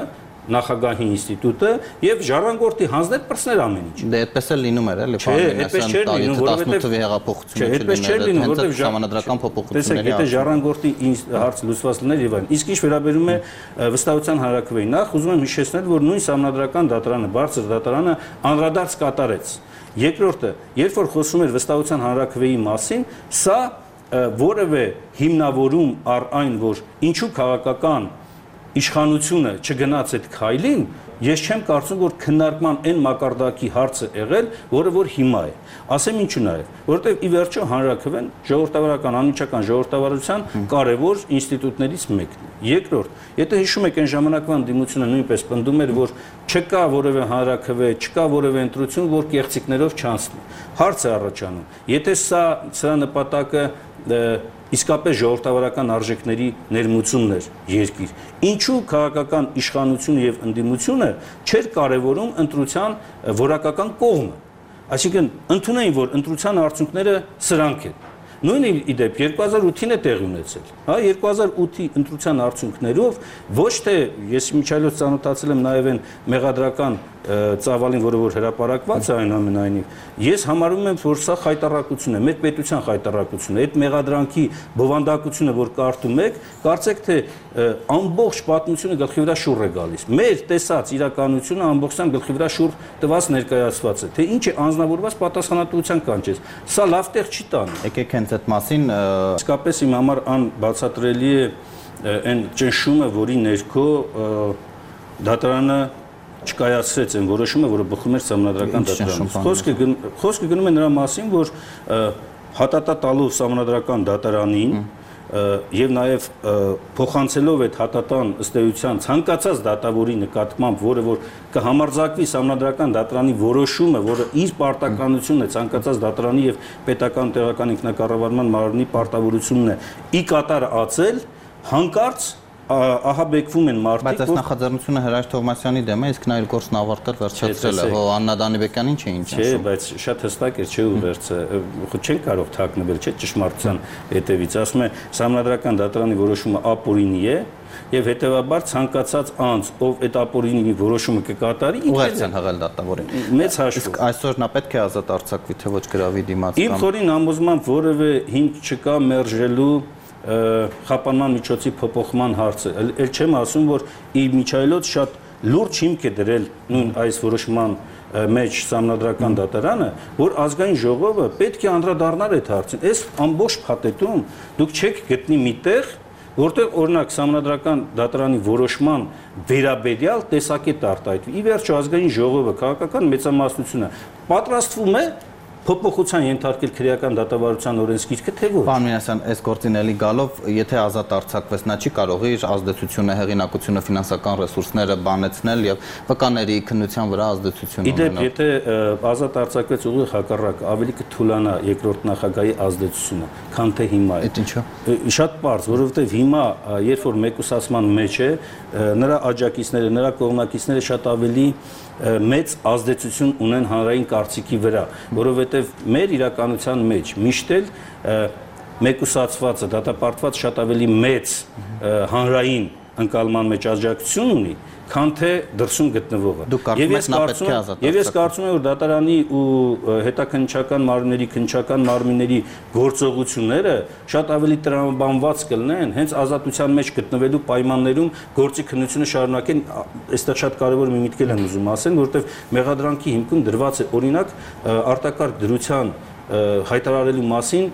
նախագահի ինստիտուտը եւ ժառանգորդի հանձնել պրծներ ամեն ինչ։ Դե այդպես էլ լինում էր, էլի, տասնութ թվի հեղափոխությունը որովհետեւ ժամանակական փոփոխությունների եթե ժառանգորդի հարց լուծված լիներ եւ այլն։ Իսկ ինչ վերաբերում է վստահության հանրաքվեին, նախ ուզում եմ հիշեցնել, որ նույն Սահմանադրական դատարանը, բարձր դատարանը անդրադարձ կատարեց։ Երկրորդը, երբ որ խոսում էր վստահության հանրաքվեի մասին, սա որևէ հիմնավորում առ այն, որ ինչու քաղաքական իշխանությունը չգնաց այդ քայլին, ես չեմ կարծում, որ քննարկման այն մակարդակի հարցը եղել, որը որ հիմա է։ Ասեմ ինչու նաև, որովհետև ի վերջո հանրաքվեն ժողովրդավարական անմիջական ժողովրդավարության կարևոր ինստիտուտներից մեկն է։ Երկրորդ, եթե հիշում եք այն ժամանակվան դիմությունը նույնպես պնդում էր, որ չկա որևէ հանրաքվե, չկա որևէ ընտրություն, որ կեղծիքներով չանցնի։ Հարց է առաջանում, եթե սա սրա նպատակը իսկապես ժողովրդավարական արժեքների ներմուծումն էր երկիր։ Ինչու քաղաքական իշխանությունը եւ ընդդիմությունը չէր կարևորում ընտրության որակական կողմը։ Այսինքն ընդունեին, որ ընտրության արդյունքները սրանք են։ Նույնը իդեպ երկու հազար ութին է տեղի ունեցել։ Հա երկու հազար ութի ընտրության արդյունքներով ոչ թե ես միջայլոց ծանոթացել եմ նաև այն մեղադրական ծավալին, որը որ հրապարակված է այնուամենայնիվ, ես համարում եմ, որ սա խայտառակություն է, մեր պետության խայտառակություն է։ Այդ մեղադրանքի բովանդակությունը, որ կարդում եք, կարծեք թե ամբողջ պատմությունը գլխի վրա շուռ է գալիս։ Մեր տեսած իրականությունը ամբողջությամբ գլխի վրա շուռ տված ներկայացված է, թե ինչ է անձնավորված պատասխանատվության կանչես։ Սա լավ տեղ չի տանում։ Եկեք հենց այդ մասին իսկապես իմ համար անբացատրելի է այն ճնշումը, որի ներքո դատարանը չկայացրեց այն որոշումը, որը բխում էր Սահմանադրական դատարանից։ Խոսքը խոսքը գնում է նրա մասին, որ հատատա տալով Սահմանադրական դատարանին եւ նաեւ փոխանցելով այդ հատատան ըստ էության ցանկացած դատավորի նկատմամբ, որը որ կհամարձակվի Սահմանադրական դատարանի որոշումը, որը իր պարտականությունն է ցանկացած դատարանի եւ պետական տեղական ինքնակառավարման մարմնի պարտավորությունն է ի կատար ածել, հանկարծ ահաբեկվում են մարդիկ, բայց այս նախաձեռնությունը Հրայր Թովմասյանի դեմ է, իսկ նա իր գործն ավարտել վերջացրել է, հո Աննա Դանիբեկյանին չէ ինչ ասում։ Չէ, բայց շատ հստակ էր, չէ, ու վերջը չեն կարող թաքնվել, չէ, ճշմարտության հետևից, ասում է Սահմանադրական դատարանի որոշումը ապօրինի է եւ հետեւաբար ցանկացած անձ, ով այդ ապօրինի որոշումը կկատարի, ինքն է հղել դատավորին։ Մեծ հաշվով։ Իսկ այսօր նա պետք է ազատ արձակվի, թե ոչ գրավի դիմաց կամ։ Իմ խորին համոզմամբ որևէ հիմք չկա մերժելու խափանման միջոցի փոփոխման հարցը։ Էլ չեմ ասում, որ ի միջայլոց շատ լուրջ հիմք է դրել նույն այս որոշման մեջ Սահմանադրական դատարանը, որ ազգային ժողովը պետք է անդրադառնար այդ հարցին։ Այս ամբողջ փաթեթում դուք չեք գտնի միտեղ, որտեղ օրինակ Սահմանադրական դատարանի որոշման վերաբերյալ տեսակետ արտահայտվի։ Ի վերջո ազգային ժողովը, քաղաքական մեծամասնությունը պատրաստվում է փոփոխության ենթարկել քրեական դատավարության օրենսգիրքը, թե ոչ։ Պարոն Մինասյան, այս գործին էլի գալով, եթե ազատ արձակվեց, նա չի կարող իր ազդեցությունը, հեղինակությունը, ֆինանսական ռեսուրսները բանեցնել եւ վկաների քննության վրա ազդեցություն ունենալ։ Իդեպ, եթե ազատ արձակվեց, ուղիղ հակառակ, ավելի կթուլանա երկրորդ նախագահի ազդեցությունը, քան թե հիմա է։ Այդ ինչու։ Շատ պարզ, որովհետեւ հիմա, երբ որ մեկուսացման մեջ է, նրա աջակիցները, նրա կողմնակիցները շատ ավելի մեծ ազդեցություն ունեն հանրային կարծիքի վրա, որովհետև մեր իրականության մեջ միշտ էլ մեկուսացվածը, դատապարտված շատ ավելի մեծ հանրային ընկալման մեջ աջակցություն ունի, քան թե դրսում գտնվողը։ Եվ ես կարծում եմ, եւ ես կարծում եմ, որ դատարանի ու հետաքննչական մարմինների, քննչական մարմինների գործողությունները շատ ավելի տրամաբանված կլինեն, հենց ազատության մեջ գտնվելու պայմաններում գործի քննությունը շարունակեն, այստեղ շատ կարևոր մի միտք եմ ուզում ասել, որովհետեւ մեղադրանքի հիմքում դրված է օրինակ արտակարգ դրության հայտարարելու մասին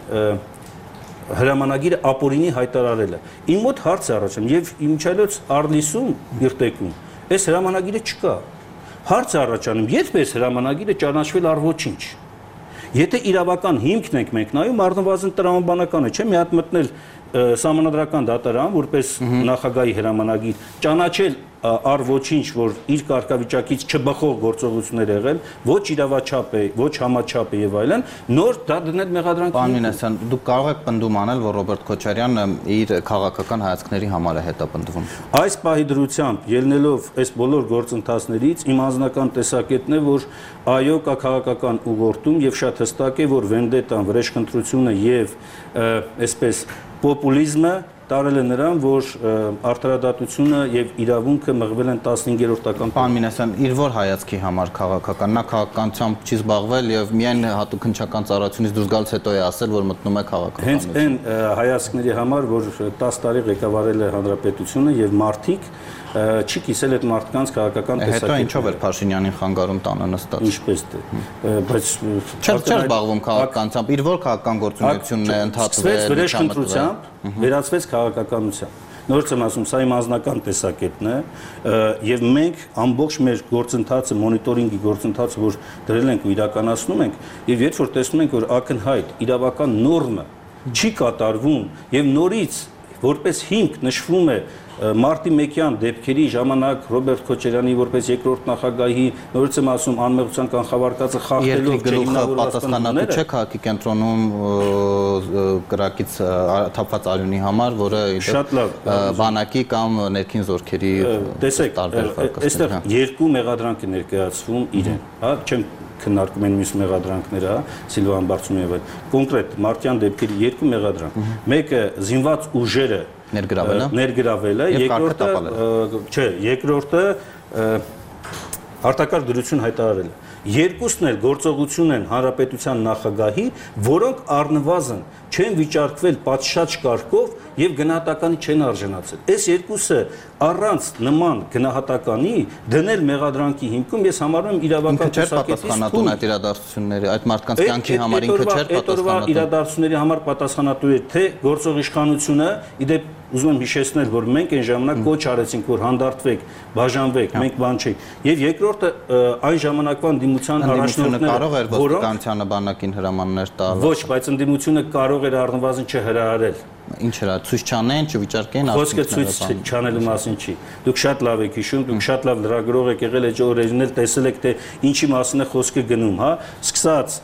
հրամանագիրը ապօրինի հայտարարելը։ Իմ մոտ հարց է առաջանում եւ իմիջիայլոց Արլիսում Իրտեկում այս հրամանագիրը չկա։ Հարց է առաջանում, երբ է հրամանագիրը ճանաչվել առ ոչինչ։ Եթե իրավական հիմքն ենք մենք նայում, առնվազն տրամաբանական է, չէ՞, մի հատ մտնել Սահմանադրական դատարան, որպես նախագահի հրամանագիր, ճանաչել առ ոչինչ, որ իր կարգավիճակից չբխող գործողություններ եղել, ոչ իրավաչափ է, ոչ համաչափ է եւ այլն, նոր դա դնել մեղադրանքի։ Պարոն Մինասյան, դուք կարող եք պնդում անել, որ Ռոբերտ Քոչարյանը իր քաղաքական հայացքների համար է հետապնդվում։ Այս պահի դրությամբ ելնելով այս բոլոր գործընթացներից իմ անձնական տեսակետն է, որ այո, կա քաղաքական ուղղորդում եւ շատ հստակ է, որ վենդետան, վրեժխնդրությունը եւ այսպես պոպուլիզմը տարել է նրան, որ արդարադատությունը եւ իրավունքը մղվել են տասնհինգերորդական։ Պարոն Մինասյան, իր որ հայացքի համար քաղաքական, նա քաղաքականությամբ չի զբաղվել եւ միայն հատուկ հնչական ծառայությունից դուրս գալուց հետո է ասել, որ մտնում է քաղաքականություն։ Հենց այն հայացքների համար, որ տասը տարի ղեկավարել է հանրապետությունը եւ մարդիկ չի կիսել այդ մարդկանց քաղաքական տեսակետը։ Հետո ինչով էր Փաշինյանին խանգարում տանը նստած։ Ինչպես թե։ Բայց չէ՞ զբաղվում քաղաքականությամբ, իր որ քաղաքական գործունեությունն է ընդհատվել։ Սկսվեց վրեժխնդրությամբ, վերածվեց քաղաքականությամբ։ Նորից եմ ասում, սա իմ անձնական տեսակետն է, եւ մենք ամբողջ մեր գործընթացը, մոնիտորինգի գործընթացը, որ դրել ենք ու իրականացնում ենք, եւ երբ որ տեսնում ենք, որ ակնհայտ իրավական նորմը չի կատարվում եւ նորից որպես հիմք նշվում է Մարտի մեկյան դեպքերի ժամանակ Ռոբերտ Քոչարյանի որպես երկրորդ նախագահի, նորից եմ ասում, անմեղության կանխավարկածը խախտելով պատասխանատու չէ քաղաքի կենտրոնում կրակից թափված արյունի համար, որը բանակի կամ ներքին զորքերի տարբեր վարկածներ։ Այստեղ երկու մեղադրանք է ներկայացվում իրեն, հա, չեմ քննարկում են մյուս մեղադրանքները, Սիլվան Բարսումյանը, կոնկրետ մարտյան դեպքերի երկու մեղադրանք։ Մեկը զինված ուժերը ներգրավելը, ներգրավելը, երկրորդը, չէ, երկրորդը արտակարգ դրություն հայտարարելը։ Երկուսն էլ գործողություն են հանրապետության նախագահի, որոնք առնվազն չեն վիճարկվել պատշաճ կարգով եւ գնահատականի չեն արժանացել։ Այս երկուսը առանց նման գնահատականի դնել մեղադրանքի հիմքում ես համարում եմ իրավական տեսակետից պատասխանատուն այդ իրադարձությունների, այդ մարդկանց կյանքի համար ինքը չէր պատասխանատու։ Իրադարձությունների համար պատասխանատու է թե գործող իշխանությունը, իդեպ ուզում եմ հիշեցնել, որ մենք այն ժամանակ կոչ արեցինք, որ հանդարտվեք, բաժանվեք, մենք բան չենք։ Եվ երկրորդը այն ժամանակվան դիմության առաջնորդները կարող էր ոստիկանությանը բանակին հրամաններ տալ։ Ոչ, բայց ընդդիմությունը կարող էր առնվազն չհրահարել։ Ինչ հրա ցույց չանեն, չվիճարկեն, խոսքը ցույց չանելու մասին չի։ Դուք շատ լավ եք հիշում, դուք շատ լավ լրագրող եք եղել, այդ օրերին էլ տեսել եք, թե ինչի մասին է խոսքը գնում, հա, սկսած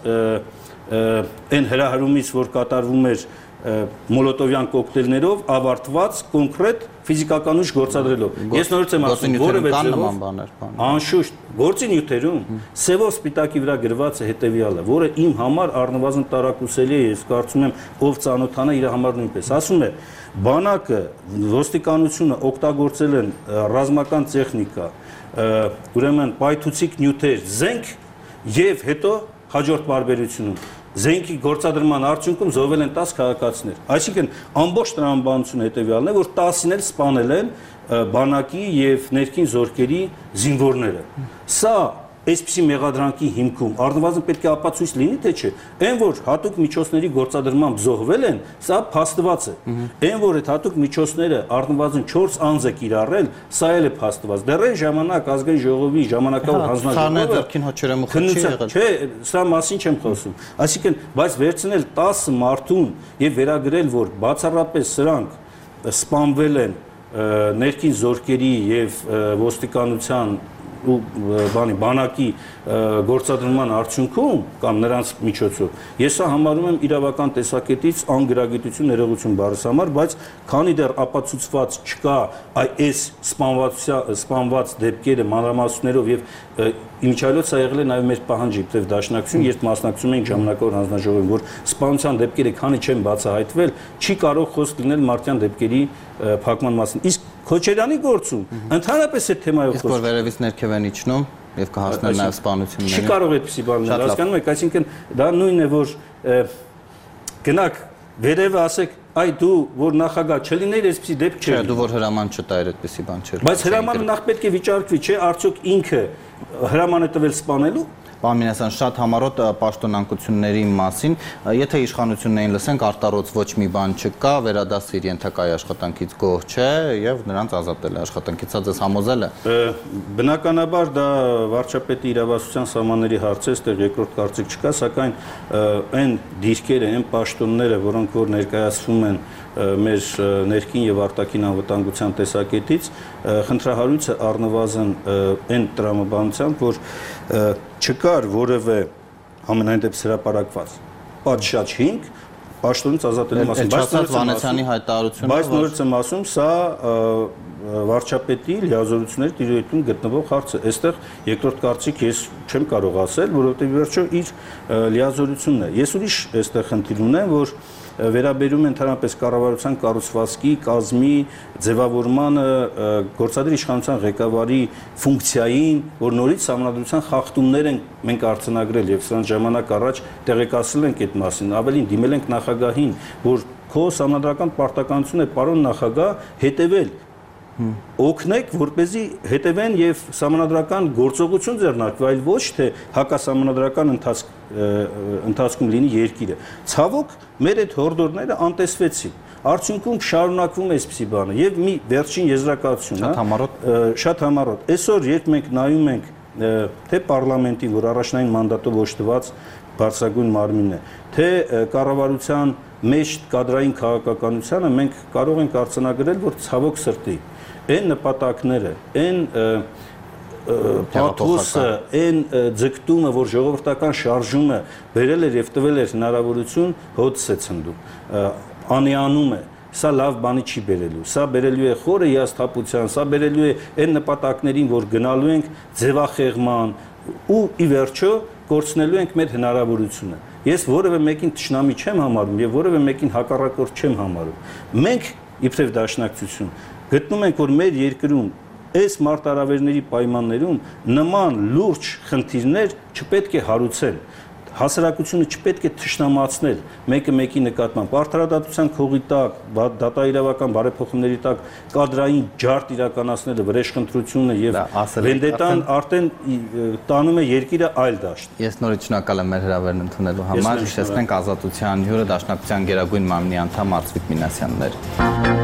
այն հրահարումից, որ կատարվում էր մոլոտովյան կոկտեյլներով, ավարտված կոնկրետ ֆիզիկական ուժ գործադրելով։ Ես նորից եմ ասում, որևէ ձևով անշուշտ գործի նյութերում սևով սպիտակի վրա գրված է հետևյալը, որը իմ համար առնվազն տարակուսելի է, ես կարծում եմ, ով ծանոթանա իր համար նույնպես։ Ասում է, բանակը, ոստիկանությունը օգտագործել են ռազմական տեխնիկա, ուրեմն պայթուցիկ նյութեր, զենք եւ հետո հաջորդ բարբերությունում զենքի գործադրման արդյունքում զոհվել են տասը քաղաքացիներ։ Այսինքն ամբողջ տրամաբանությունը հետևյալն է, որ տասին էլ սպանել են բանակի եւ ներքին զորքերի զինվորները։ Սա այսպիսի մեղադրանքի հիմքում առնվազն պետք է ապացույց լինի, թե չէ։ Այն որ հատուկ միջոցների գործադրմամբ զոհվել են, սա փաստված է։ Այն որ այդ հատուկ միջոցները առնվազն չորս անձ է կիրառել, սա էլ է փաստված։ Դեռ այն ժամանակ ազգային ժողովի ժամանակավոր հանձնաժողովը չէ, սա մասին չեմ խոսում։ Այսինքն, բայց վերցնել տասը մարդուն եւ վերագրել, որ բացառապես սրանք սպանվել են ներքին զորքերի եւ ոստիկանության ու բանի բանակի գործադրման արդյունքում կամ նրանց միջոցով ես սա համարում եմ իրավական տեսակետից անգրագիտություն ներողություն բառս համար, բայց քանի դեռ ապացուցված չկա այս սպանված դեպքերը մանրամասներով եւ իմիջիայլոց սա եղել է նաեւ մեր պահանջի թեև դաշնակցություն, երբ մասնակցում էինք ժամանակավոր հանձնաժողովին, որ սպանության դեպքերը քանի չեն բացահայտվել, չի կարող խոսք լինել մարտյան դեպքերի փակման մասին։ Իսկ Քոչարյանի գործում ընդհանրապես այդ թեմայով խոսք։ Իսկ որ վերևից ներքև են իջնում եւ կհասնեն նաեւ սպանություններին։ Չի կարող այդպեսի բան լինել, հասկանում եք, այսինքն դա նույնն է, որ գնաք վերևը ասեք, այ դու որ նախագահ չլիներ, այսպեսի դեպք չէ։ Չէ, դու որ հրաման չտայր, այդպեսի բան չէր։ Բայց հրամանը նախ պետք է վիճարկվի, չէ, արդյոք ինքը հրաման է տվել սպանելու։ Պարոն Մինասյան, շատ համառոտ պաշտոնանկությունների մասին, եթե իշխանություններին լսենք, արտարոց ոչ մի բան չկա, վերադասվիր ենթակայի աշխատանքից գոհ չէ եւ նրանց ազատել է աշխատանքից, սա ձեզ համոզել է։ Բնականաբար դա վարչապետի իրավասության սահմանների հարց է, այստեղ երկրորդ կարծիք չկա, սակայն այն դիրքերը, այն պաշտոնները, որոնք որ ներկայացվում են մեր ներքին եւ արտաքին անվտանգության տեսակետից, խնդրահարույցը առնվազն այն տրամաբանությամբ, որ չկար որևէ ամենայն դեպս հրապարակված պատշաճ հիմք պաշտոնից ազատելու մասին, բայց նորից եմ ասում, սա վարչապետի լիազորությունների տիրույթում գտնվող հարց է։ Այստեղ երկրորդ կարծիք ես չեմ կարող ասել, որովհետեւ վերջո իր լիազորությունն է։ Ես ուրիշ այստեղ խնդիր ունեմ, որ վերաբերում են ընդհանրապես կառավարության կառուցվածքի, կազմի, ձևավորմանը, գործադիր իշխանության ղեկավարի ֆունկցիային, որ նորից Սահմանադրության խախտումներ են մենք արձանագրել եւ սրանց ժամանակ առաջ տեղեկացրել ենք այդ մասին, ավելին դիմել ենք նախագահին, որ քո սահմանադրական պարտականություն է, պարոն նախագահ, հետևել օգնեք, որպեսզի հետևեն եւ սահմանադրական գործողություն ձեռնարկվի, այլ ոչ թե հակասահմանադրական ընթացք ընթացքում լինի երկիրը։ Ցավոք, մեր այդ հորդորները անտեսվեցին։ Արդյունքում շարունակվում է այսպիսի բանը եւ մի վերջին եզրակացություն, շատ համառոտ, շատ համառոտ։ Այսօր երբ մենք նայում ենք թե պարլամենտին, որ առաջնային մանդատով օժտված բարձրագույն մարմինն է, թե կառավարության մեջ կադրային քաղաքականությանը, մենք կարող ենք արձանագրել, որ ցավոք սրտի այն նպատակները, այն պաթոսը, այն ձգտումը, որ ժողովրդական շարժումը բերել էր եւ տվել էր հնարավորություն, հոդս է ցնդում, անեանում է, սա լավ բանի չի բերելու, սա բերելու է խորը հիասթափության, սա բերելու է այն նպատակներին, որ գնալու ենք ձևախեղման ու ի վերջո կորցնելու ենք մեր հնարավորությունը։ Ես որևէ մեկին թշնամի չեմ համարում եւ որևէ մեկին հակառակորդ չեմ համարում։ Մենք իբրև դաշնակցություն գտնում ենք, որ մեր երկրում այս մարտահրավերների պայմաններում նման լուրջ խնդիրներ չպետք է հարուցել։ Հասարակությունը չպետք է թշնամացնել մեկը մեկի նկատմամբ։ Արդարադատության քողի տակ, դատաիրավական բարեփոխումների տակ կադրային ջարդ իրականացնելը, վրեժխնդրությունը եւ վենդետան արդեն տանում է երկիրը այլ դաշտ։ Ես նորից շնորհակալ եմ մեր հրավերն ընդունելու համար։ Հիշեցնենք Ազատության հյուրը Դաշնակցության գերագույն մարմնի անդամ Արծվիկ Մինասյանն էր։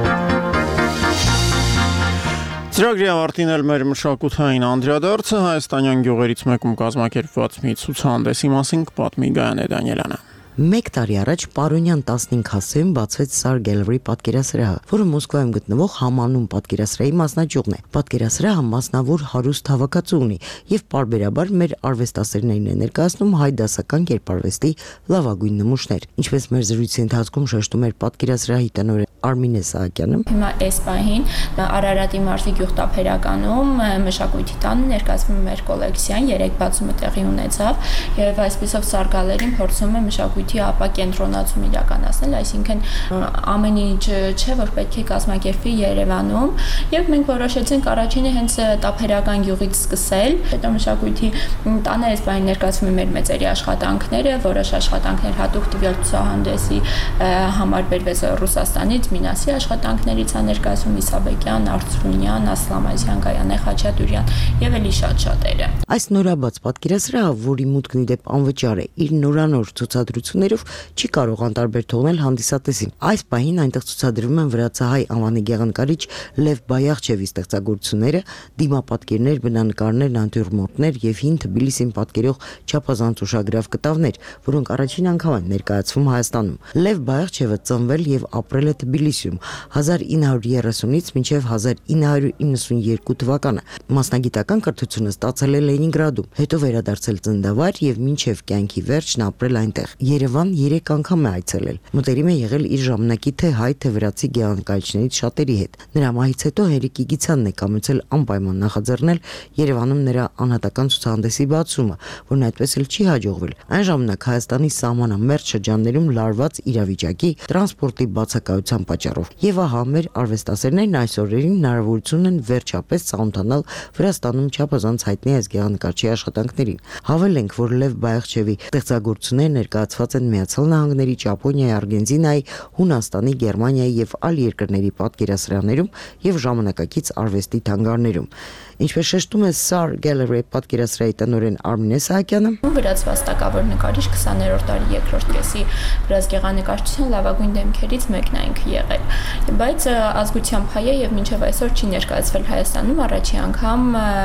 Ծրագրի ավարտին էլ մեր մշակութային անդրադարձը հայաստանյան գյուղերից մեկում կազմակերպված մի ցուցահանդեսի մասին կպատմի Գայանե Դանիելյանը։ Մեկ տարի առաջ Պարոնյան տասնհինգ հասցեում բացվեց Սար Գելերի պատկերասրահը, որը Մոսկվայում գտնվող Համանուն պատկերասրահի մասնաճյուղն է։ Պատկերասրահը մասնավոր հարուստ հավաքածու ունի եւ պարբերաբար մեր արվեստասերներին է ներկայացնում հայ դասական կերպարվեստի լավագույն նմուշներ։ Ինչպես մեր զրույցի ընթացքում շեշտում էր պատկերասրահի տնօրեն Արմինե Սահակյանը, հիմա այս պահին Արարատի մարզի գյուղտափերականում մշակույթի տանը ներկայացվում է մեր կոլեկցիան, երեք բացումը տեղի ունեցավ եւ այսպեսով Սար Գալերին փորձում է մշակույթի ապա կենտրոնացում իրականացնել, այսինքն ամեն ինչ չէ, որ պետք է կազմակերպվի Երևանում եւ մենք որոշեցինք առաջինը հենց տափերական գյուղից սկսել, հետո մշակույթի տանը այս պահին ներկայացվում է մեր մեծերի աշխատանքները, որոշ աշխատանքներ հատուկ տվյալ ցուցահանդեսի համար բերվեց Ռուսաստանից, Մինասի աշխատանքներից է ներկայացում Իսաբեկյան, Արծրունյան, Ասլամազյան, Գայանե Խաչատուրյան եւ էլի շատ-շատերը։ Այս նորաբաց պատկերասրահը, որի մուտքն ի դեպ անվճար է, իր նորանոր ցուցադրություններով չի կարող անտարբեր թողնել հանդիսատեսին։ Այս պահին այնտեղ ցուցադրվում են վրացահայ անվանի գեղանկարիչ Լև Բայախչևի ստեղծագործությունները, դիմապատկերներ, բնանկարներ, նատյուրմորտներ եւ հին Թբիլիսին պատկերող չափազանց ուշագրավ կտավներ, որոնք առաջին անգամ են ներկայացվում Հայաստանում։ Լև Բայախչևը ծնվել եւ ապրել է Թբիլիսիում հազար ինը հարյուր երեսունից մինչև հազար ինը հարյուր իննսունյերկու թվականը։ Մասնագիտական կրթությունը ստացել է Լենինգրադում, հետո վերադարձել ծննդավայր եւ մինչև կյանքի վերջն ապրել այնտեղ։ Երևան երեք անգամ է այցելել։ Մտերիմ է եղել իր ժամանակի թե հայ թե վրացի գեղանկարիչներից շատերի հետ։ Նրա մահից հետո Հերիկ Իգիցյանն է կամեցել անպայման նախաձեռնել Երևանում նրա անհատական ցուցահանդեսի բացումը, որն այդպես էլ չի հաջողվել։ Այն ժամանակ Հայաստանի սահմանամերձ շրջաններում լարված իրավիճակի, տրանսպորտի բացակայության պատճառով։ Եվ ահա մեր արվեստասերներն այս օրերին հնարավորություն են վերջապես ծանոթանալ Վրաստանում չափազանց հայտնի այս գեղանկարչի աշխատանքներին։ Հավելենք, որ Լև Բայախչևի ստեղծագործությունները ներկայացված են Միացյալ Նահանգների, Ճապոնիայի, Արգենտինայի, Հունաստանի, Գերմանիայի եւ այլ երկրների պատկերասրահներում եւ ժամանակակից արվեստի թանգարներում։ Ինչպես շեշտում է Սար Գելերի պատկերասրահի տնօրեն Արմինե Սահակյանը, վրաց վաստակավոր նկարիչ քսաներորդ դարի երկրորդ կեսի վրաց գեղանկարչության լավագույն դեմքերից մեկն այնք եղել, բայց ազգությամբ հայ է եւ մինչեւ այսօր չի ներկայացվել Հայաստանում, առաջի անգամ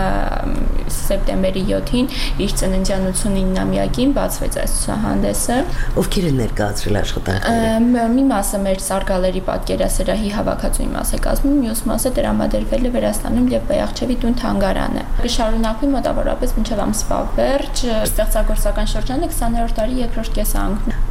սեպտեմբերի յոթին իր ծննդյան ութսունինամյակին բացվեց այս ցուցահանդեսը։ Ովքեր են ներկայացրել աշխատանքները։ Մի մասը մեր Սար Գալերի պատկերասրահի հավաքածուի մաս է կազմում, մյուս մասը տրամադրվել է Վրաստանում Լև Բայախչևի տուն թանգարանը։ Կշարունակվի մոտավորապես մինչև ամսվա վերջ, ստեղծագործական շրջանը քսաներորդ դարի երկրորդ կեսանգն։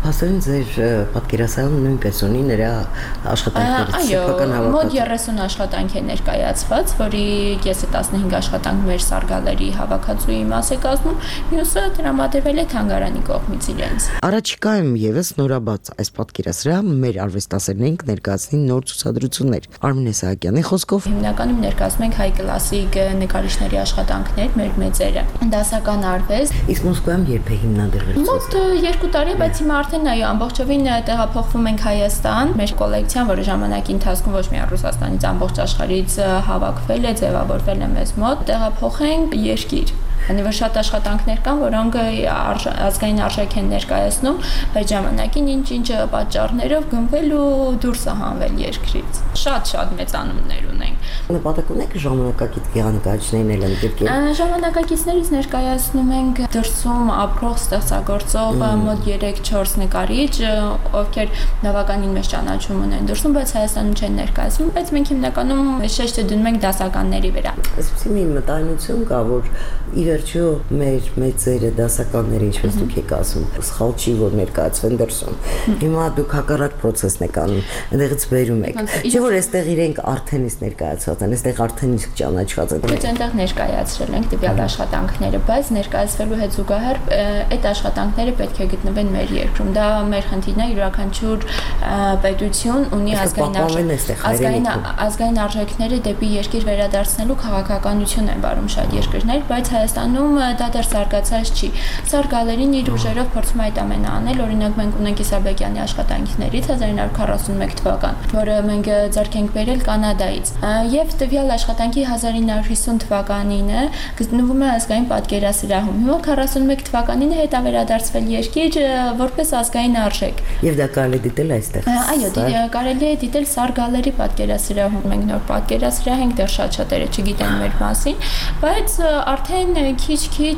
Հասարին ձեր պատկերասրահը նույնպես ունի նրա աշխատանքներից սեփական հավաքածու։ Այո, մոտ երեսուն աշխատանք է ներկայացված, որի կեսը տասնհինգ աշխատանք մեր սարգալերի հավաքածուի մաս է կազմում, մյուսը տրամադրվել է թանգարանի կողմից իրենց։ Առաջիկայում եւս նորաբաց այս պատկերասրահը մեր արվեստասերներին կներկայացնի նոր ցուցադրություններ։ Արմինե Սահակյանի խոսքով հիմնականում ներկայացնում ենք հայ կլասիկ նկարիչների աշխատանքներ, մեր մեծերը։ Դասական արվեստ։ Իսկ Մոսկվայում երբ է հիմնադրվել։ Մոտ երկու տարի, բայց հիմա արդեն այո, ամբողջովին տեղափոխվում ենք Հայաստան։ Մեր կոլեկցիան, որը ժամանակի ընթացքում ոչ միայն Ռուսաստանից, ամբողջ աշխարհից հավաքվել է, ձևավորվել է մեզ մոտ, տեղափոխենք երկիր։ Քանի որ շատ աշխատանքներ կան, որոնք ազգային արժեք են ներկայացնում, բայց ժամանակին ինչ-ինչ պատճառներով գնվել ու դուրս է հանվել երկրից։ Շատ-շատ մեծանուններ ունենք։ Նպատակ ունեք ժամանակակից գեղանկարիչներն էլ ընդգրկել։ Ժամանակակիցներից ներկայացնում ենք դրսում ապրող ստեղծագործող մոտ երեք-չորս նկարիչ, ովքեր բավականին մեծ ճանաչում ունեն դրսում, բայց Հայաստանում չեն ներկայացվում, բայց մենք հիմնականում շեշտը դնում ենք դասականների վրա։ Այսպեսի մի մտայնություն կա, որ ի վերջո մեր մեծերը դասականները, ինչպես դուք եք ասում, սխալ չի որ ներկայացվեն դրսում։ Հիմա դուք հակառակ process-ն եք անում, այնտեղից բերում եք։ Չէ՞ որ այստեղ իրենք արդեն իսկ ներկայացված են, այստեղ արդեն իսկ ճանաչված են։ Բայց այնտեղ ներկայացրել ենք տվյալ աշխատանքները, բայց ներկայացվելու հետ զուգահեռ այդ աշխատանքները պետք է գտնվեն մեր երկրում։ Դա մեր խնդիրն է, յուրաքանչյուր պետություն ունի ազգային ազգային ազգային արժեքները դեպի երկիր վերադարձնելու քաղաքականություն են վարում շատ երկրներ, բայց Հայաստանում դա դեռ զարգացած չի։ Սարգալերին իր ուժերով փորձում է այդ ամենը անել, օրինակ մենք ունենք Իսաբեկյանի աշխատանքներից հազար ինը հարյուր քառասունմեկ թվական, որը մենք ձեռք ենք բերել Կանադայից։ Եվ տվյալ աշխատանքի հազար ինը հարյուր հիսուն թվականին է գտնվում է ազգային պատկերասրահում։ Հիմա քառասունմեկ թվականին է հետավերադարձվել երկիր որպես ազգային արժեք։ Եվ դա կարելի է դիտել այստեղ։ Այո, կարելի է դիտել Սարգալերի պատկերասրահում։ Մենք նոր պատկերասրահ ենք, դեռ շատ շատերը չգիտեն մեր մասին, բայց արդեն քիչ-քիչ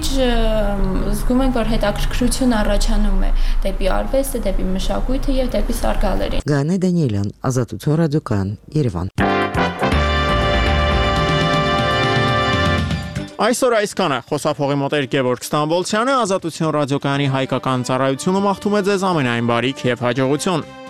զգում ենք, որ հետաքրքրություն առաջանում է դեպի արվեստը, դեպի մշակույթը եւ դեպի Սարգալերին։ Գանե Դանիելյան, Ազատություն ռադիոկայան, Երևան։ Այսօր այսքանը խոսափողի մոտ էր Գևորգ Ստամբոլցյանը, Ազատություն ռադիոկայանի հայկական ծառայությունը մաղթում է ձեզ ամենայն բարիք եւ հաջողություն։